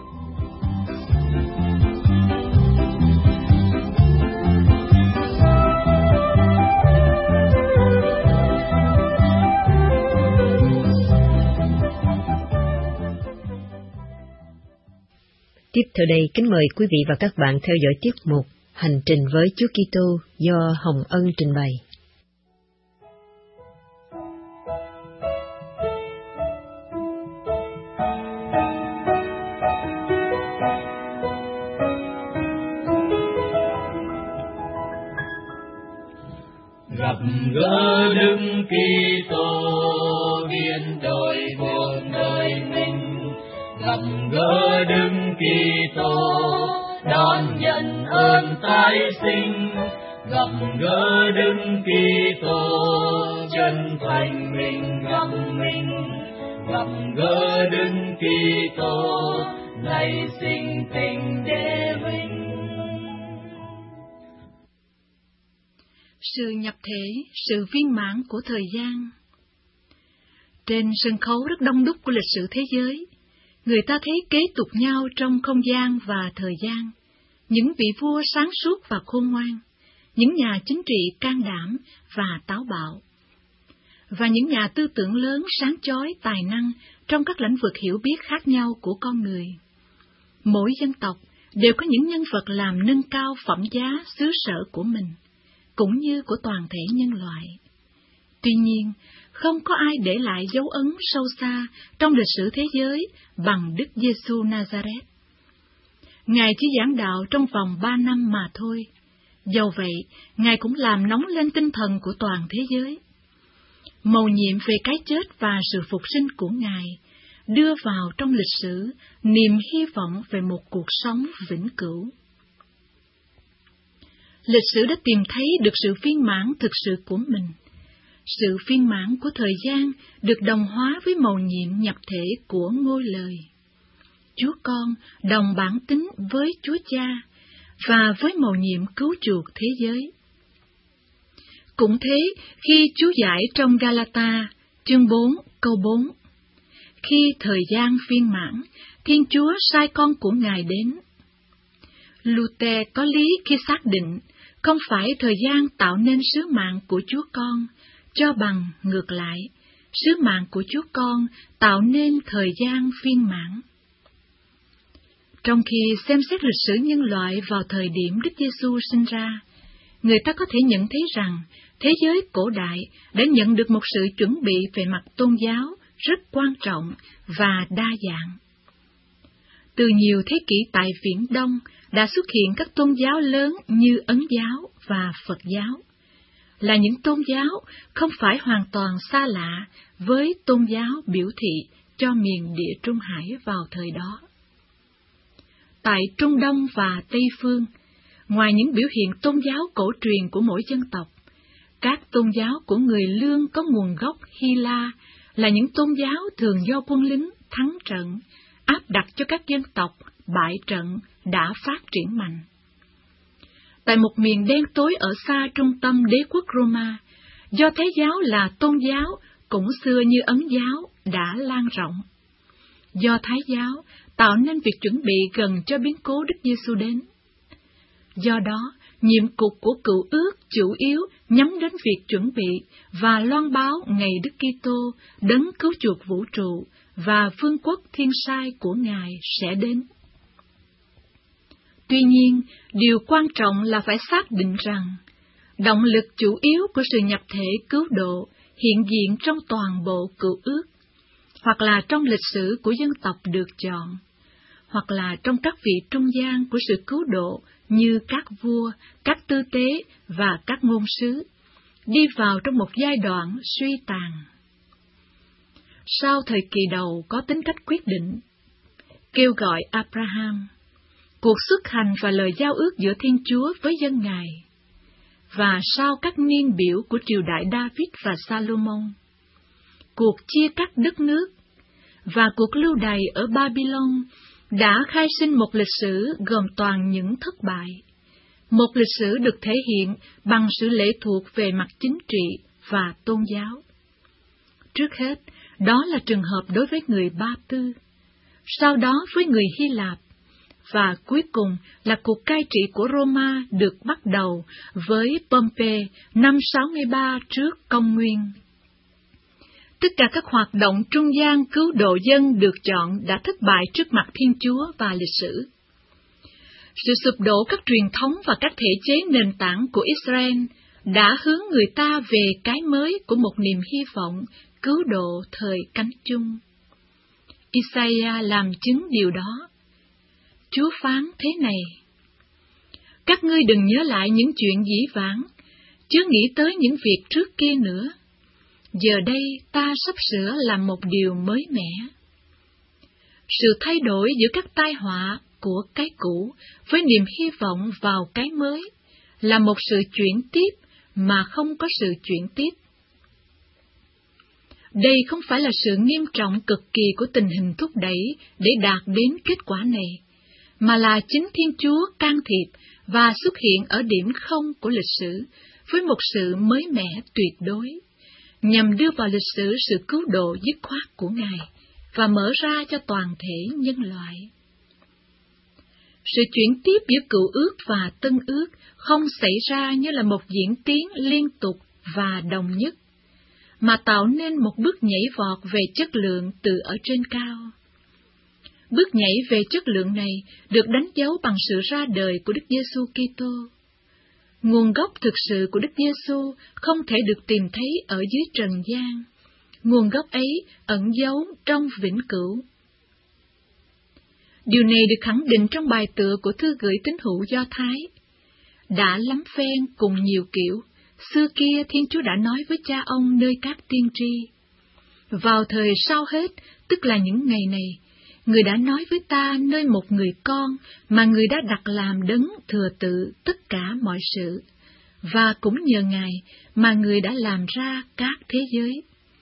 Tiếp theo đây, kính mời quý vị và các bạn theo dõi tiết mục Hành trình với Chúa Kitô do Hồng Ân trình bày. Gặp gỡ Đức Kitô biến đổi cuộc đời mình, gặp gỡ Đức Kitô đón nhận ơn tái sinh, gặp gỡ Đức Kitô chân thành mình gặp mình, gặp gỡ Đức Kitô nảy sinh tình đệ mình. Sự nhập thể, sự viên mãn của thời gian. Trên sân khấu rất đông đúc của lịch sử thế giới, người ta thấy kế tục nhau trong không gian và thời gian, những vị vua sáng suốt và khôn ngoan, những nhà chính trị can đảm và táo bạo, và những nhà tư tưởng lớn sáng chói tài năng trong các lĩnh vực hiểu biết khác nhau của con người. Mỗi dân tộc đều có những nhân vật làm nâng cao phẩm giá xứ sở của mình, cũng như của toàn thể nhân loại. Tuy nhiên, không có ai để lại dấu ấn sâu xa trong lịch sử thế giới bằng Đức Giêsu Nazareth. Ngài chỉ giảng đạo trong vòng 3 năm mà thôi. Dầu vậy, Ngài cũng làm nóng lên tinh thần của toàn thế giới. Mầu nhiệm về cái chết và sự phục sinh của Ngài đưa vào trong lịch sử niềm hy vọng về một cuộc sống vĩnh cửu. Lịch sử đã tìm thấy được sự viên mãn thực sự của mình. Sự viên mãn của thời gian được đồng hóa với mầu nhiệm nhập thể của ngôi lời. Chúa Con đồng bản tính với Chúa Cha và với mầu nhiệm cứu chuộc thế giới. Cũng thế, khi Chúa giải trong Galata, chương 4, câu 4, khi thời gian viên mãn, Thiên Chúa sai con của Ngài đến. Luther có lý khi xác định không phải thời gian tạo nên sứ mạng của Chúa Con, cho bằng ngược lại, sứ mạng của Chúa Con tạo nên thời gian viên mãn. Trong khi xem xét lịch sử nhân loại vào thời điểm Đức Giêsu sinh ra, người ta có thể nhận thấy rằng thế giới cổ đại đã nhận được một sự chuẩn bị về mặt tôn giáo rất quan trọng và đa dạng. Từ nhiều thế kỷ tại Viễn Đông đã xuất hiện các tôn giáo lớn như Ấn giáo và Phật giáo, là những tôn giáo không phải hoàn toàn xa lạ với tôn giáo biểu thị cho miền Địa Trung Hải vào thời đó. Tại Trung Đông và Tây Phương, ngoài những biểu hiện tôn giáo cổ truyền của mỗi dân tộc, các tôn giáo của người Lương có nguồn gốc Hy La là những tôn giáo thường do quân lính thắng trận, áp đặt cho các dân tộc bại trận đã phát triển mạnh. Tại một miền đen tối ở xa trung tâm đế quốc Roma, Do Thái giáo là tôn giáo cũng xưa như Ấn giáo đã lan rộng. Do Thái giáo tạo nên việc chuẩn bị gần cho biến cố Đức Giêsu đến. Do đó, nhiệm vụ của Cựu Ước chủ yếu nhắm đến việc chuẩn bị và loan báo ngày Đức Kitô đấng cứu chuộc vũ trụ và vương quốc thiên sai của Ngài sẽ đến. Tuy nhiên, điều quan trọng là phải xác định rằng động lực chủ yếu của sự nhập thể cứu độ hiện diện trong toàn bộ Cựu Ước, hoặc là trong lịch sử của dân tộc được chọn, hoặc là trong các vị trung gian của sự cứu độ như các vua, các tư tế và các ngôn sứ, đi vào trong một giai đoạn suy tàn. Sau thời kỳ đầu có tính cách quyết định, kêu gọi Abraham, cuộc xuất hành và lời giao ước giữa Thiên Chúa với dân Ngài, và sau các niên biểu của triều đại David và Salomon, cuộc chia cắt đất nước và cuộc lưu đày ở Babylon đã khai sinh một lịch sử gồm toàn những thất bại, một lịch sử được thể hiện bằng sự lệ thuộc về mặt chính trị và tôn giáo. Trước hết, đó là trường hợp đối với người Ba Tư, sau đó với người Hy Lạp, và cuối cùng là cuộc cai trị của Roma được bắt đầu với Pompey năm 63 trước công nguyên. Tất cả các hoạt động trung gian cứu độ dân được chọn đã thất bại trước mặt Thiên Chúa và lịch sử. Sự sụp đổ các truyền thống và các thể chế nền tảng của Israel đã hướng người ta về cái mới của một niềm hy vọng cứu độ thời cánh chung. Isaiah làm chứng điều đó. Chúa phán thế này: các ngươi đừng nhớ lại những chuyện dĩ vãng, chớ nghĩ tới những việc trước kia nữa. Giờ đây ta sắp sửa làm một điều mới mẻ. Sự thay đổi giữa các tai họa của cái cũ với niềm hy vọng vào cái mới là một sự chuyển tiếp mà không có sự chuyển tiếp. Đây không phải là sự nghiêm trọng cực kỳ của tình hình thúc đẩy để đạt đến kết quả này, mà là chính Thiên Chúa can thiệp và xuất hiện ở điểm không của lịch sử với một sự mới mẻ tuyệt đối, nhằm đưa vào lịch sử sự cứu độ dứt khoát của Ngài và mở ra cho toàn thể nhân loại. Sự chuyển tiếp giữa cựu ước và tân ước không xảy ra như là một diễn tiến liên tục và đồng nhất, mà tạo nên một bước nhảy vọt về chất lượng từ ở trên cao. Bước nhảy về chất lượng này được đánh dấu bằng sự ra đời của Đức Giêsu Kitô. Nguồn gốc thực sự của Đức Giêsu không thể được tìm thấy ở dưới trần gian. Nguồn gốc ấy ẩn giấu trong vĩnh cửu. Điều này được khẳng định trong bài tựa của thư gửi tín hữu Do Thái. Đã lắm phen cùng nhiều kiểu, xưa kia Thiên Chúa đã nói với cha ông nơi các tiên tri. Vào thời sau hết, tức là những ngày này, Người đã nói với ta nơi một người con mà Người đã đặt làm đấng thừa tự tất cả mọi sự, và cũng nhờ Ngài mà Người đã làm ra các thế giới.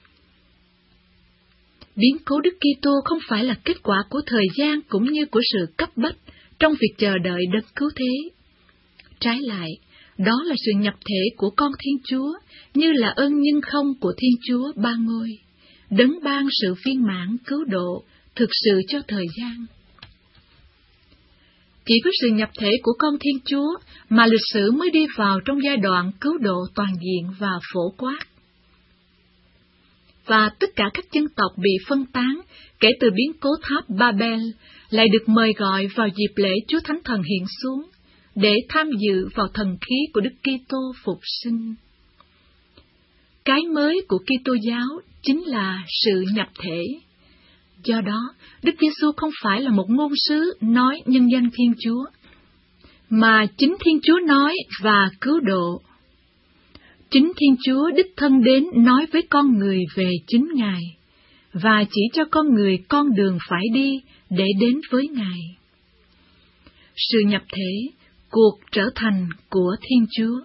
Biến cố Đức Kitô không phải là kết quả của thời gian cũng như của sự cấp bách trong việc chờ đợi đấng cứu thế. Trái lại, đó là sự nhập thể của con Thiên Chúa, như là ơn nhân không của Thiên Chúa ba ngôi, đấng ban sự viên mãn cứu độ thực sự cho thời gian. Chỉ có sự nhập thể của con Thiên Chúa mà lịch sử mới đi vào trong giai đoạn cứu độ toàn diện và phổ quát. Và tất cả các dân tộc bị phân tán kể từ biến cố tháp Babel lại được mời gọi vào dịp lễ Chúa Thánh Thần hiện xuống để tham dự vào thần khí của Đức Kitô phục sinh. Cái mới của Kitô giáo chính là sự nhập thể. Do đó, Đức Giêsu không phải là một ngôn sứ nói nhân danh Thiên Chúa, mà chính Thiên Chúa nói và cứu độ. Chính Thiên Chúa đích thân đến nói với con người về chính Ngài, và chỉ cho con người con đường phải đi để đến với Ngài. Sự nhập thể, cuộc trở thành của Thiên Chúa.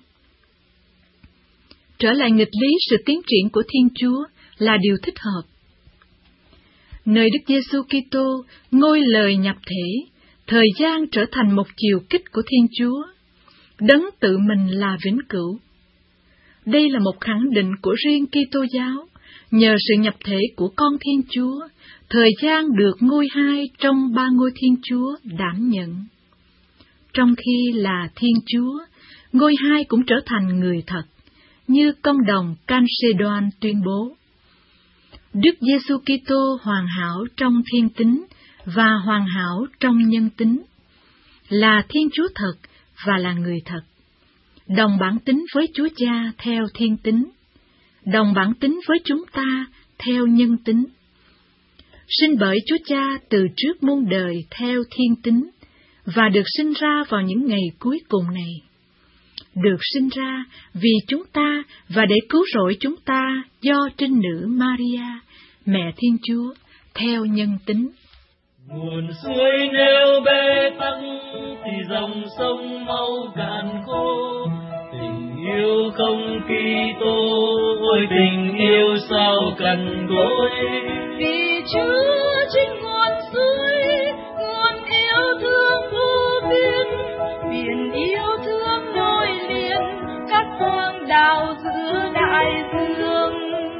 Trở lại nghịch lý sự tiến triển của Thiên Chúa là điều thích hợp. Nơi Đức Giêsu Kitô, ngôi lời nhập thể, thời gian trở thành một chiều kích của Thiên Chúa, đấng tự mình là vĩnh cửu. Đây là một khẳng định của riêng Kitô giáo, nhờ sự nhập thể của con Thiên Chúa, thời gian được ngôi hai trong ba ngôi Thiên Chúa đảm nhận. Trong khi là Thiên Chúa, ngôi hai cũng trở thành người thật, như công đồng Chalcedon tuyên bố. Đức Giêsu Kitô hoàn hảo trong thiên tính và hoàn hảo trong nhân tính, là Thiên Chúa thật và là người thật, đồng bản tính với Chúa Cha theo thiên tính, đồng bản tính với chúng ta theo nhân tính. Sinh bởi Chúa Cha từ trước muôn đời theo thiên tính, và được sinh ra vào những ngày cuối cùng này. Được sinh ra vì chúng ta và để cứu rỗi chúng ta do trinh nữ Maria, mẹ Thiên Chúa, theo nhân tính. Nguồn suối nếu bế tắc thì dòng sông mau cạn khô. Tình yêu không Kitô, ôi tình yêu sao cằn cỗi. Vì Chúa chính nguồn suối, nguồn yêu thương vô biên, biển yêu thương nối liền các hoang đảo giữa đại dương.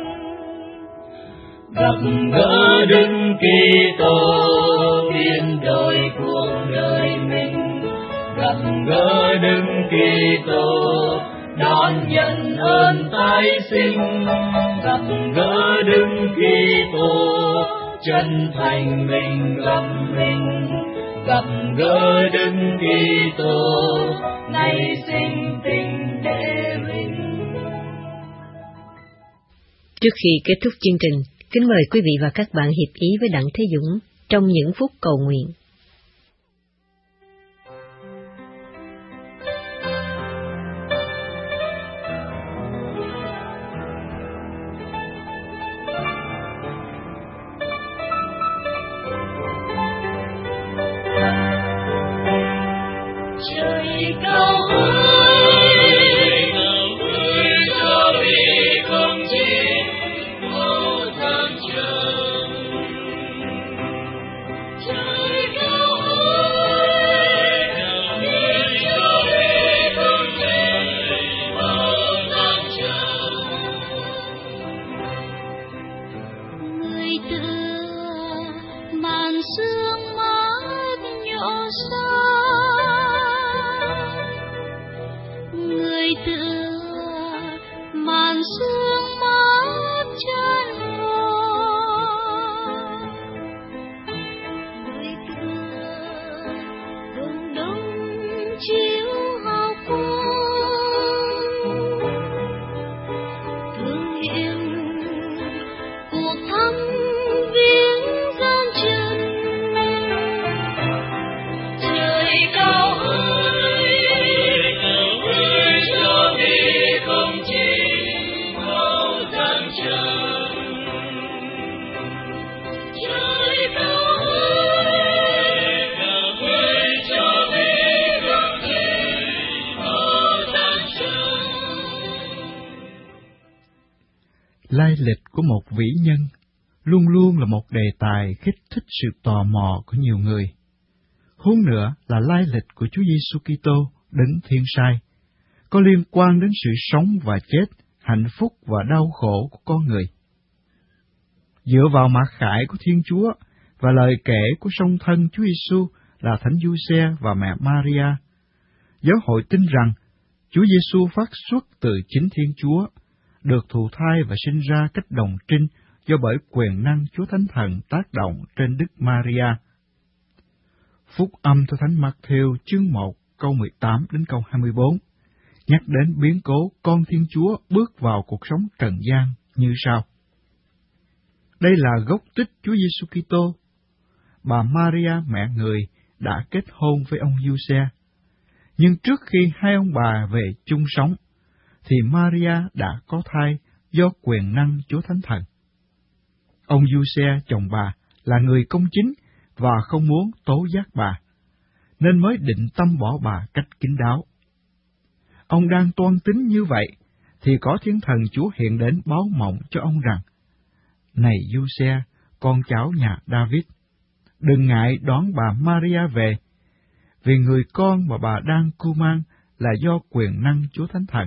Gặp gỡ Đức Kitô biến đổi cuộc đời mình. Gặp gỡ Đức Kitô đón nhận ơn tái sinh. Gặp gỡ Đức Kitô chân thành mình gặp mình. Gặp gỡ Đức Kitô ngày sinh tình để mình. Trước khi kết thúc chương trình, kính mời quý vị và các bạn hiệp ý với Đặng Thế Dũng trong những phút cầu nguyện. Trời cao ơi, cho vì không chỉ màu tháng trầm. Trời cao ơi, cho vì không chỉ màu tháng trầm. Người tựa màn sương mát nhỏ xa, người tựa màn sương mát chan hòa, người tựa hướng đông chiếu hào quang, thương yêu cuộc thăm viếng gian chân. Trời cao ơi, cho vì không chỉ màu tháng trầm. Trời cao ơi, cho vì không chỉ màu tháng trầm. Lai lịch của một vĩ nhân luôn luôn là một đề tài kích thích sự tò mò của nhiều người. Huống nữa là lai lịch của Chúa Giêsu Kitô Đấng Thiên Sai, có liên quan đến sự sống và chết, hạnh phúc và đau khổ của con người. Dựa vào mặc khải của Thiên Chúa và lời kể của song thân Chúa Giêsu là Thánh Giuse và mẹ Maria, giáo hội tin rằng Chúa Giêsu phát xuất từ chính Thiên Chúa, được thụ thai và sinh ra cách đồng trinh do bởi quyền năng Chúa Thánh Thần tác động trên Đức Maria. Phúc âm theo Thánh Mác-thêu chương 1 câu 18 đến câu 24 nhắc đến biến cố con Thiên Chúa bước vào cuộc sống trần gian như sau. Đây là gốc tích Chúa Giêsu Kitô. Bà Maria mẹ người đã kết hôn với ông Giuse, nhưng trước khi hai ông bà về chung sống, thì Maria đã có thai do quyền năng Chúa Thánh Thần. Ông Giuse chồng bà là người công chính và không muốn tố giác bà, nên mới định tâm bỏ bà cách kín đáo. Ông đang toan tính như vậy, thì có Thiên Thần Chúa hiện đến báo mộng cho ông rằng, này Giuse, con cháu nhà David, đừng ngại đón bà Maria về, vì người con mà bà đang cưu mang là do quyền năng Chúa Thánh Thần.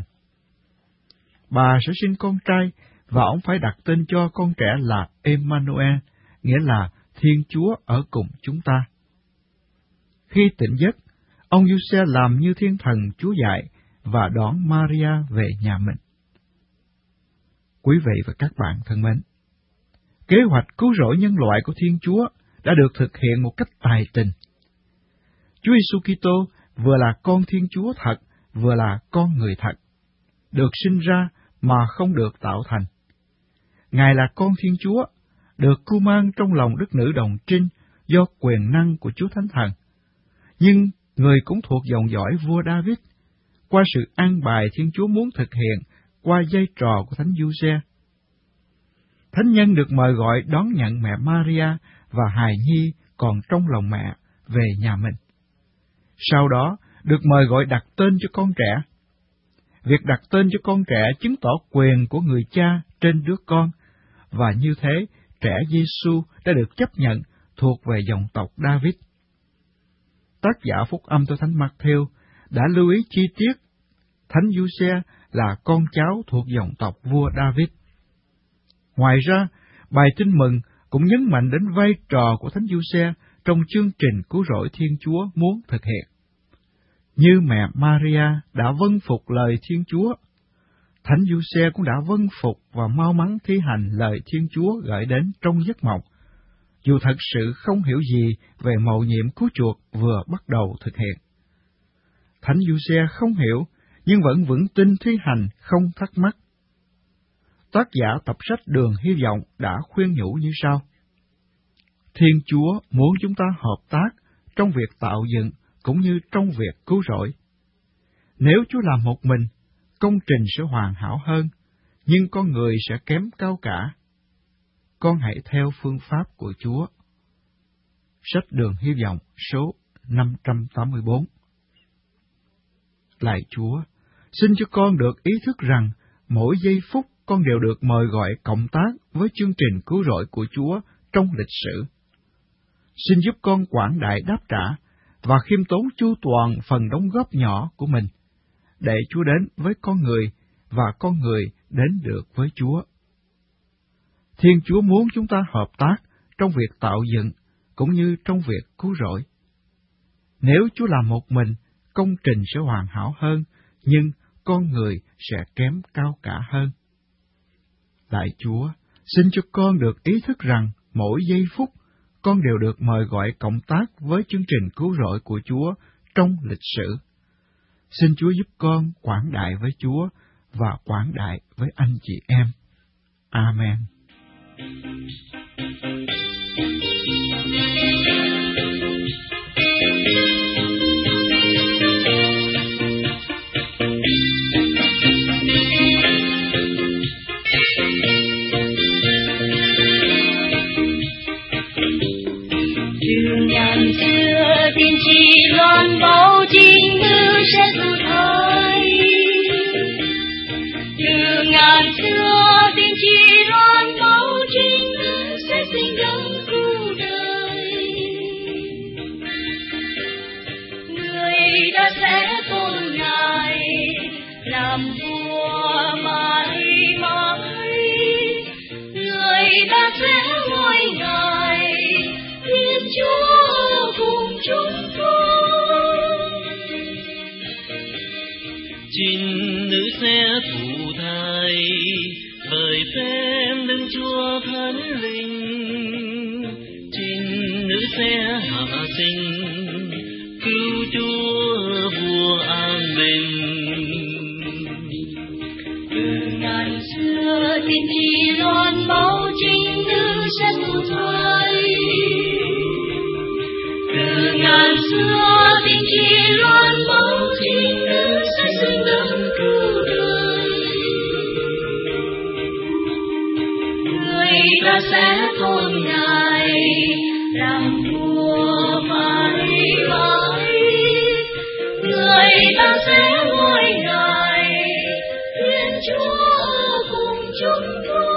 Bà sẽ sinh con trai, và ông phải đặt tên cho con trẻ là Emmanuel, nghĩa là Thiên Chúa ở cùng chúng ta. Khi tỉnh giấc, ông Giuse làm như Thiên Thần Chúa dạy và đón Maria về nhà mình. Quý vị và các bạn thân mến, kế hoạch cứu rỗi nhân loại của Thiên Chúa đã được thực hiện một cách tài tình. Chúa Giêsu Kitô vừa là con Thiên Chúa thật, vừa là con người thật, được sinh ra mà không được tạo thành. Ngài là con Thiên Chúa, được cưu mang trong lòng đức nữ đồng trinh do quyền năng của Chúa Thánh Thần, nhưng người cũng thuộc dòng dõi vua David, qua sự an bài Thiên Chúa muốn thực hiện qua vai trò của Thánh Giuse. Thánh nhân được mời gọi đón nhận mẹ Maria và hài nhi còn trong lòng mẹ về nhà mình. Sau đó, được mời gọi đặt tên cho con trẻ. Việc đặt tên cho con trẻ chứng tỏ quyền của người cha trên đứa con, và như thế, trẻ Giêsu đã được chấp nhận thuộc về dòng tộc David. Tác giả Phúc Âm theo Thánh Mác-thêu đã lưu ý chi tiết Thánh Giuse là con cháu thuộc dòng tộc vua David. Ngoài ra, bài tin mừng cũng nhấn mạnh đến vai trò của Thánh Giuse trong chương trình cứu rỗi Thiên Chúa muốn thực hiện. Như mẹ Maria đã vâng phục lời Thiên Chúa, Thánh Giuse cũng đã vâng phục và mau mắn thi hành lời Thiên Chúa gửi đến trong giấc mộng, dù thật sự không hiểu gì về mầu nhiệm cứu chuộc vừa bắt đầu thực hiện. Thánh Giuse không hiểu, nhưng vẫn vững tin thi hành, không thắc mắc. Tác giả tập sách Đường Hy Vọng đã khuyên nhủ như sau: Thiên Chúa muốn chúng ta hợp tác trong việc tạo dựng cũng như trong việc cứu rỗi. Nếu Chúa làm một mình, công trình sẽ hoàn hảo hơn, nhưng con người sẽ kém cao cả. Con hãy theo phương pháp của Chúa. Sách Đường Hy Vọng số 584. Lạy Chúa, xin cho con được ý thức rằng mỗi giây phút con đều được mời gọi cộng tác với chương trình cứu rỗi của Chúa trong lịch sử. Xin giúp con quảng đại đáp trả và khiêm tốn chu toàn phần đóng góp nhỏ của mình, để Chúa đến với con người và con người đến được với Chúa. Thiên Chúa muốn chúng ta hợp tác trong việc tạo dựng cũng như trong việc cứu rỗi. Nếu Chúa làm một mình, công trình sẽ hoàn hảo hơn, nhưng con người sẽ kém cao cả hơn. Lạy Chúa, xin cho con được ý thức rằng mỗi giây phút con đều được mời gọi cộng tác với chương trình cứu rỗi của Chúa trong lịch sử. Xin Chúa giúp con quảng đại với Chúa và quảng đại với anh chị em. Amen. từ ngàn xưa tiên tri loan báo chính nữ sẽ thụ thai. Từ ngàn xưa tiên tri loan báo chính nữ sẽ sinh đấng cứu đời. Người đã sẽ tôn ngài làm vua mãi mãi. Người đã sẽ ngôi ngài Thiên Chúa cùng chúng con. Chính nữ sẽ thụ thai bởi phép Đức Chúa Thánh Linh. Chính nữ sẽ hạ sinh cứu Chúa vua an bình. Từ ngàn xưa tiên tri loan báo chính nữ sẽ thụ thai. Từ ngàn xưa tiên tri loan báo chính nữ sẽ sinh đấng cứu đời. Người ta sẽ tôn ngài làm vua mãi mãi. Người ta sẽ ngôi ngài Thiên Chúa cùng chúng con.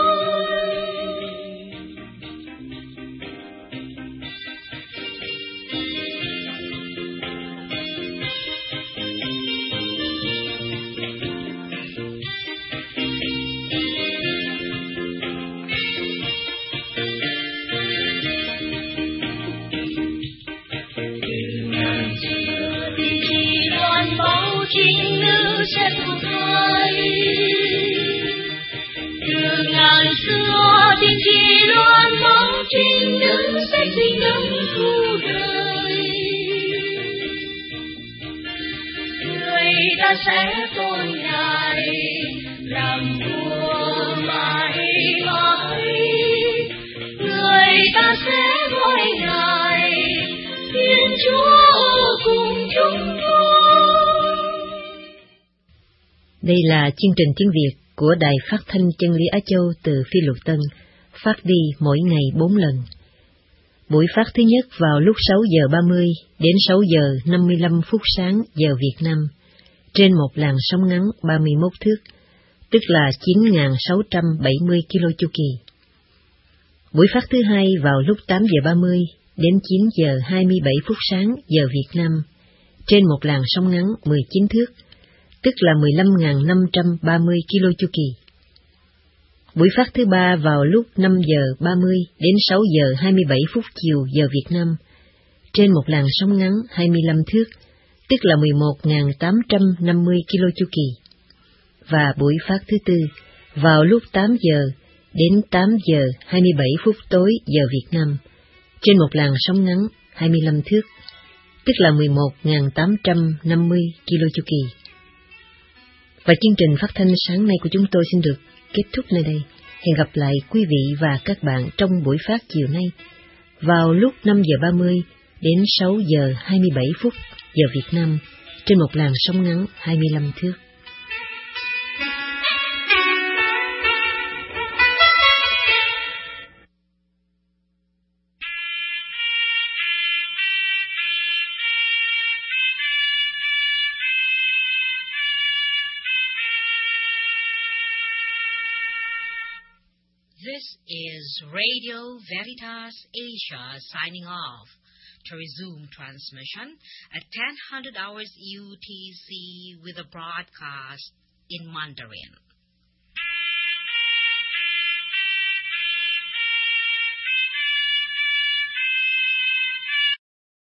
Chính nữ sẽ thụ thai. Từ ngàn xưa tiên tri loan báo chính nữ sẽ sinh đấng cứu đời. Người ta sẽ tôn ngài làm vua mãi mãi. Người ta sẽ gọi ngài Thiên Chúa cùng chúng con. Đây là chương trình tiếng Việt của Đài Phát thanh Chân lý Á Châu từ Phi Luật Tân, phát đi mỗi ngày 4 lần. Buổi phát thứ nhất vào lúc 6 giờ 30 đến 6 giờ 55 phút sáng giờ Việt Nam, trên một làn sóng ngắn 31 thước, tức là 9.670 km chu kỳ. Buổi phát thứ hai vào lúc 8 giờ 30 đến 9 giờ 27 phút sáng giờ Việt Nam, trên một làn sóng ngắn 19 thước, tức là 15.530 km chu kỳ. Buổi phát thứ ba vào lúc 5 giờ 30 đến 6 giờ 27 phút chiều giờ Việt Nam, trên một làn sóng ngắn 25 thước, tức là 11.850 km chu kỳ. Và buổi phát thứ tư vào lúc 8 giờ đến 8 giờ 27 phút tối giờ Việt Nam, trên một làn sóng ngắn 25 thước, tức là 11.850 km chu kỳ. Và chương trình phát thanh sáng nay của chúng tôi xin được kết thúc nơi đây. Hẹn gặp lại quý vị và các bạn trong buổi phát chiều nay vào lúc 5 giờ 30 đến 6 giờ 27 phút giờ Việt Nam, trên một làn sóng ngắn 25 thước. This is Radio Veritas Asia signing off. To resume transmission at 10:00 hours UTC with a broadcast in Mandarin.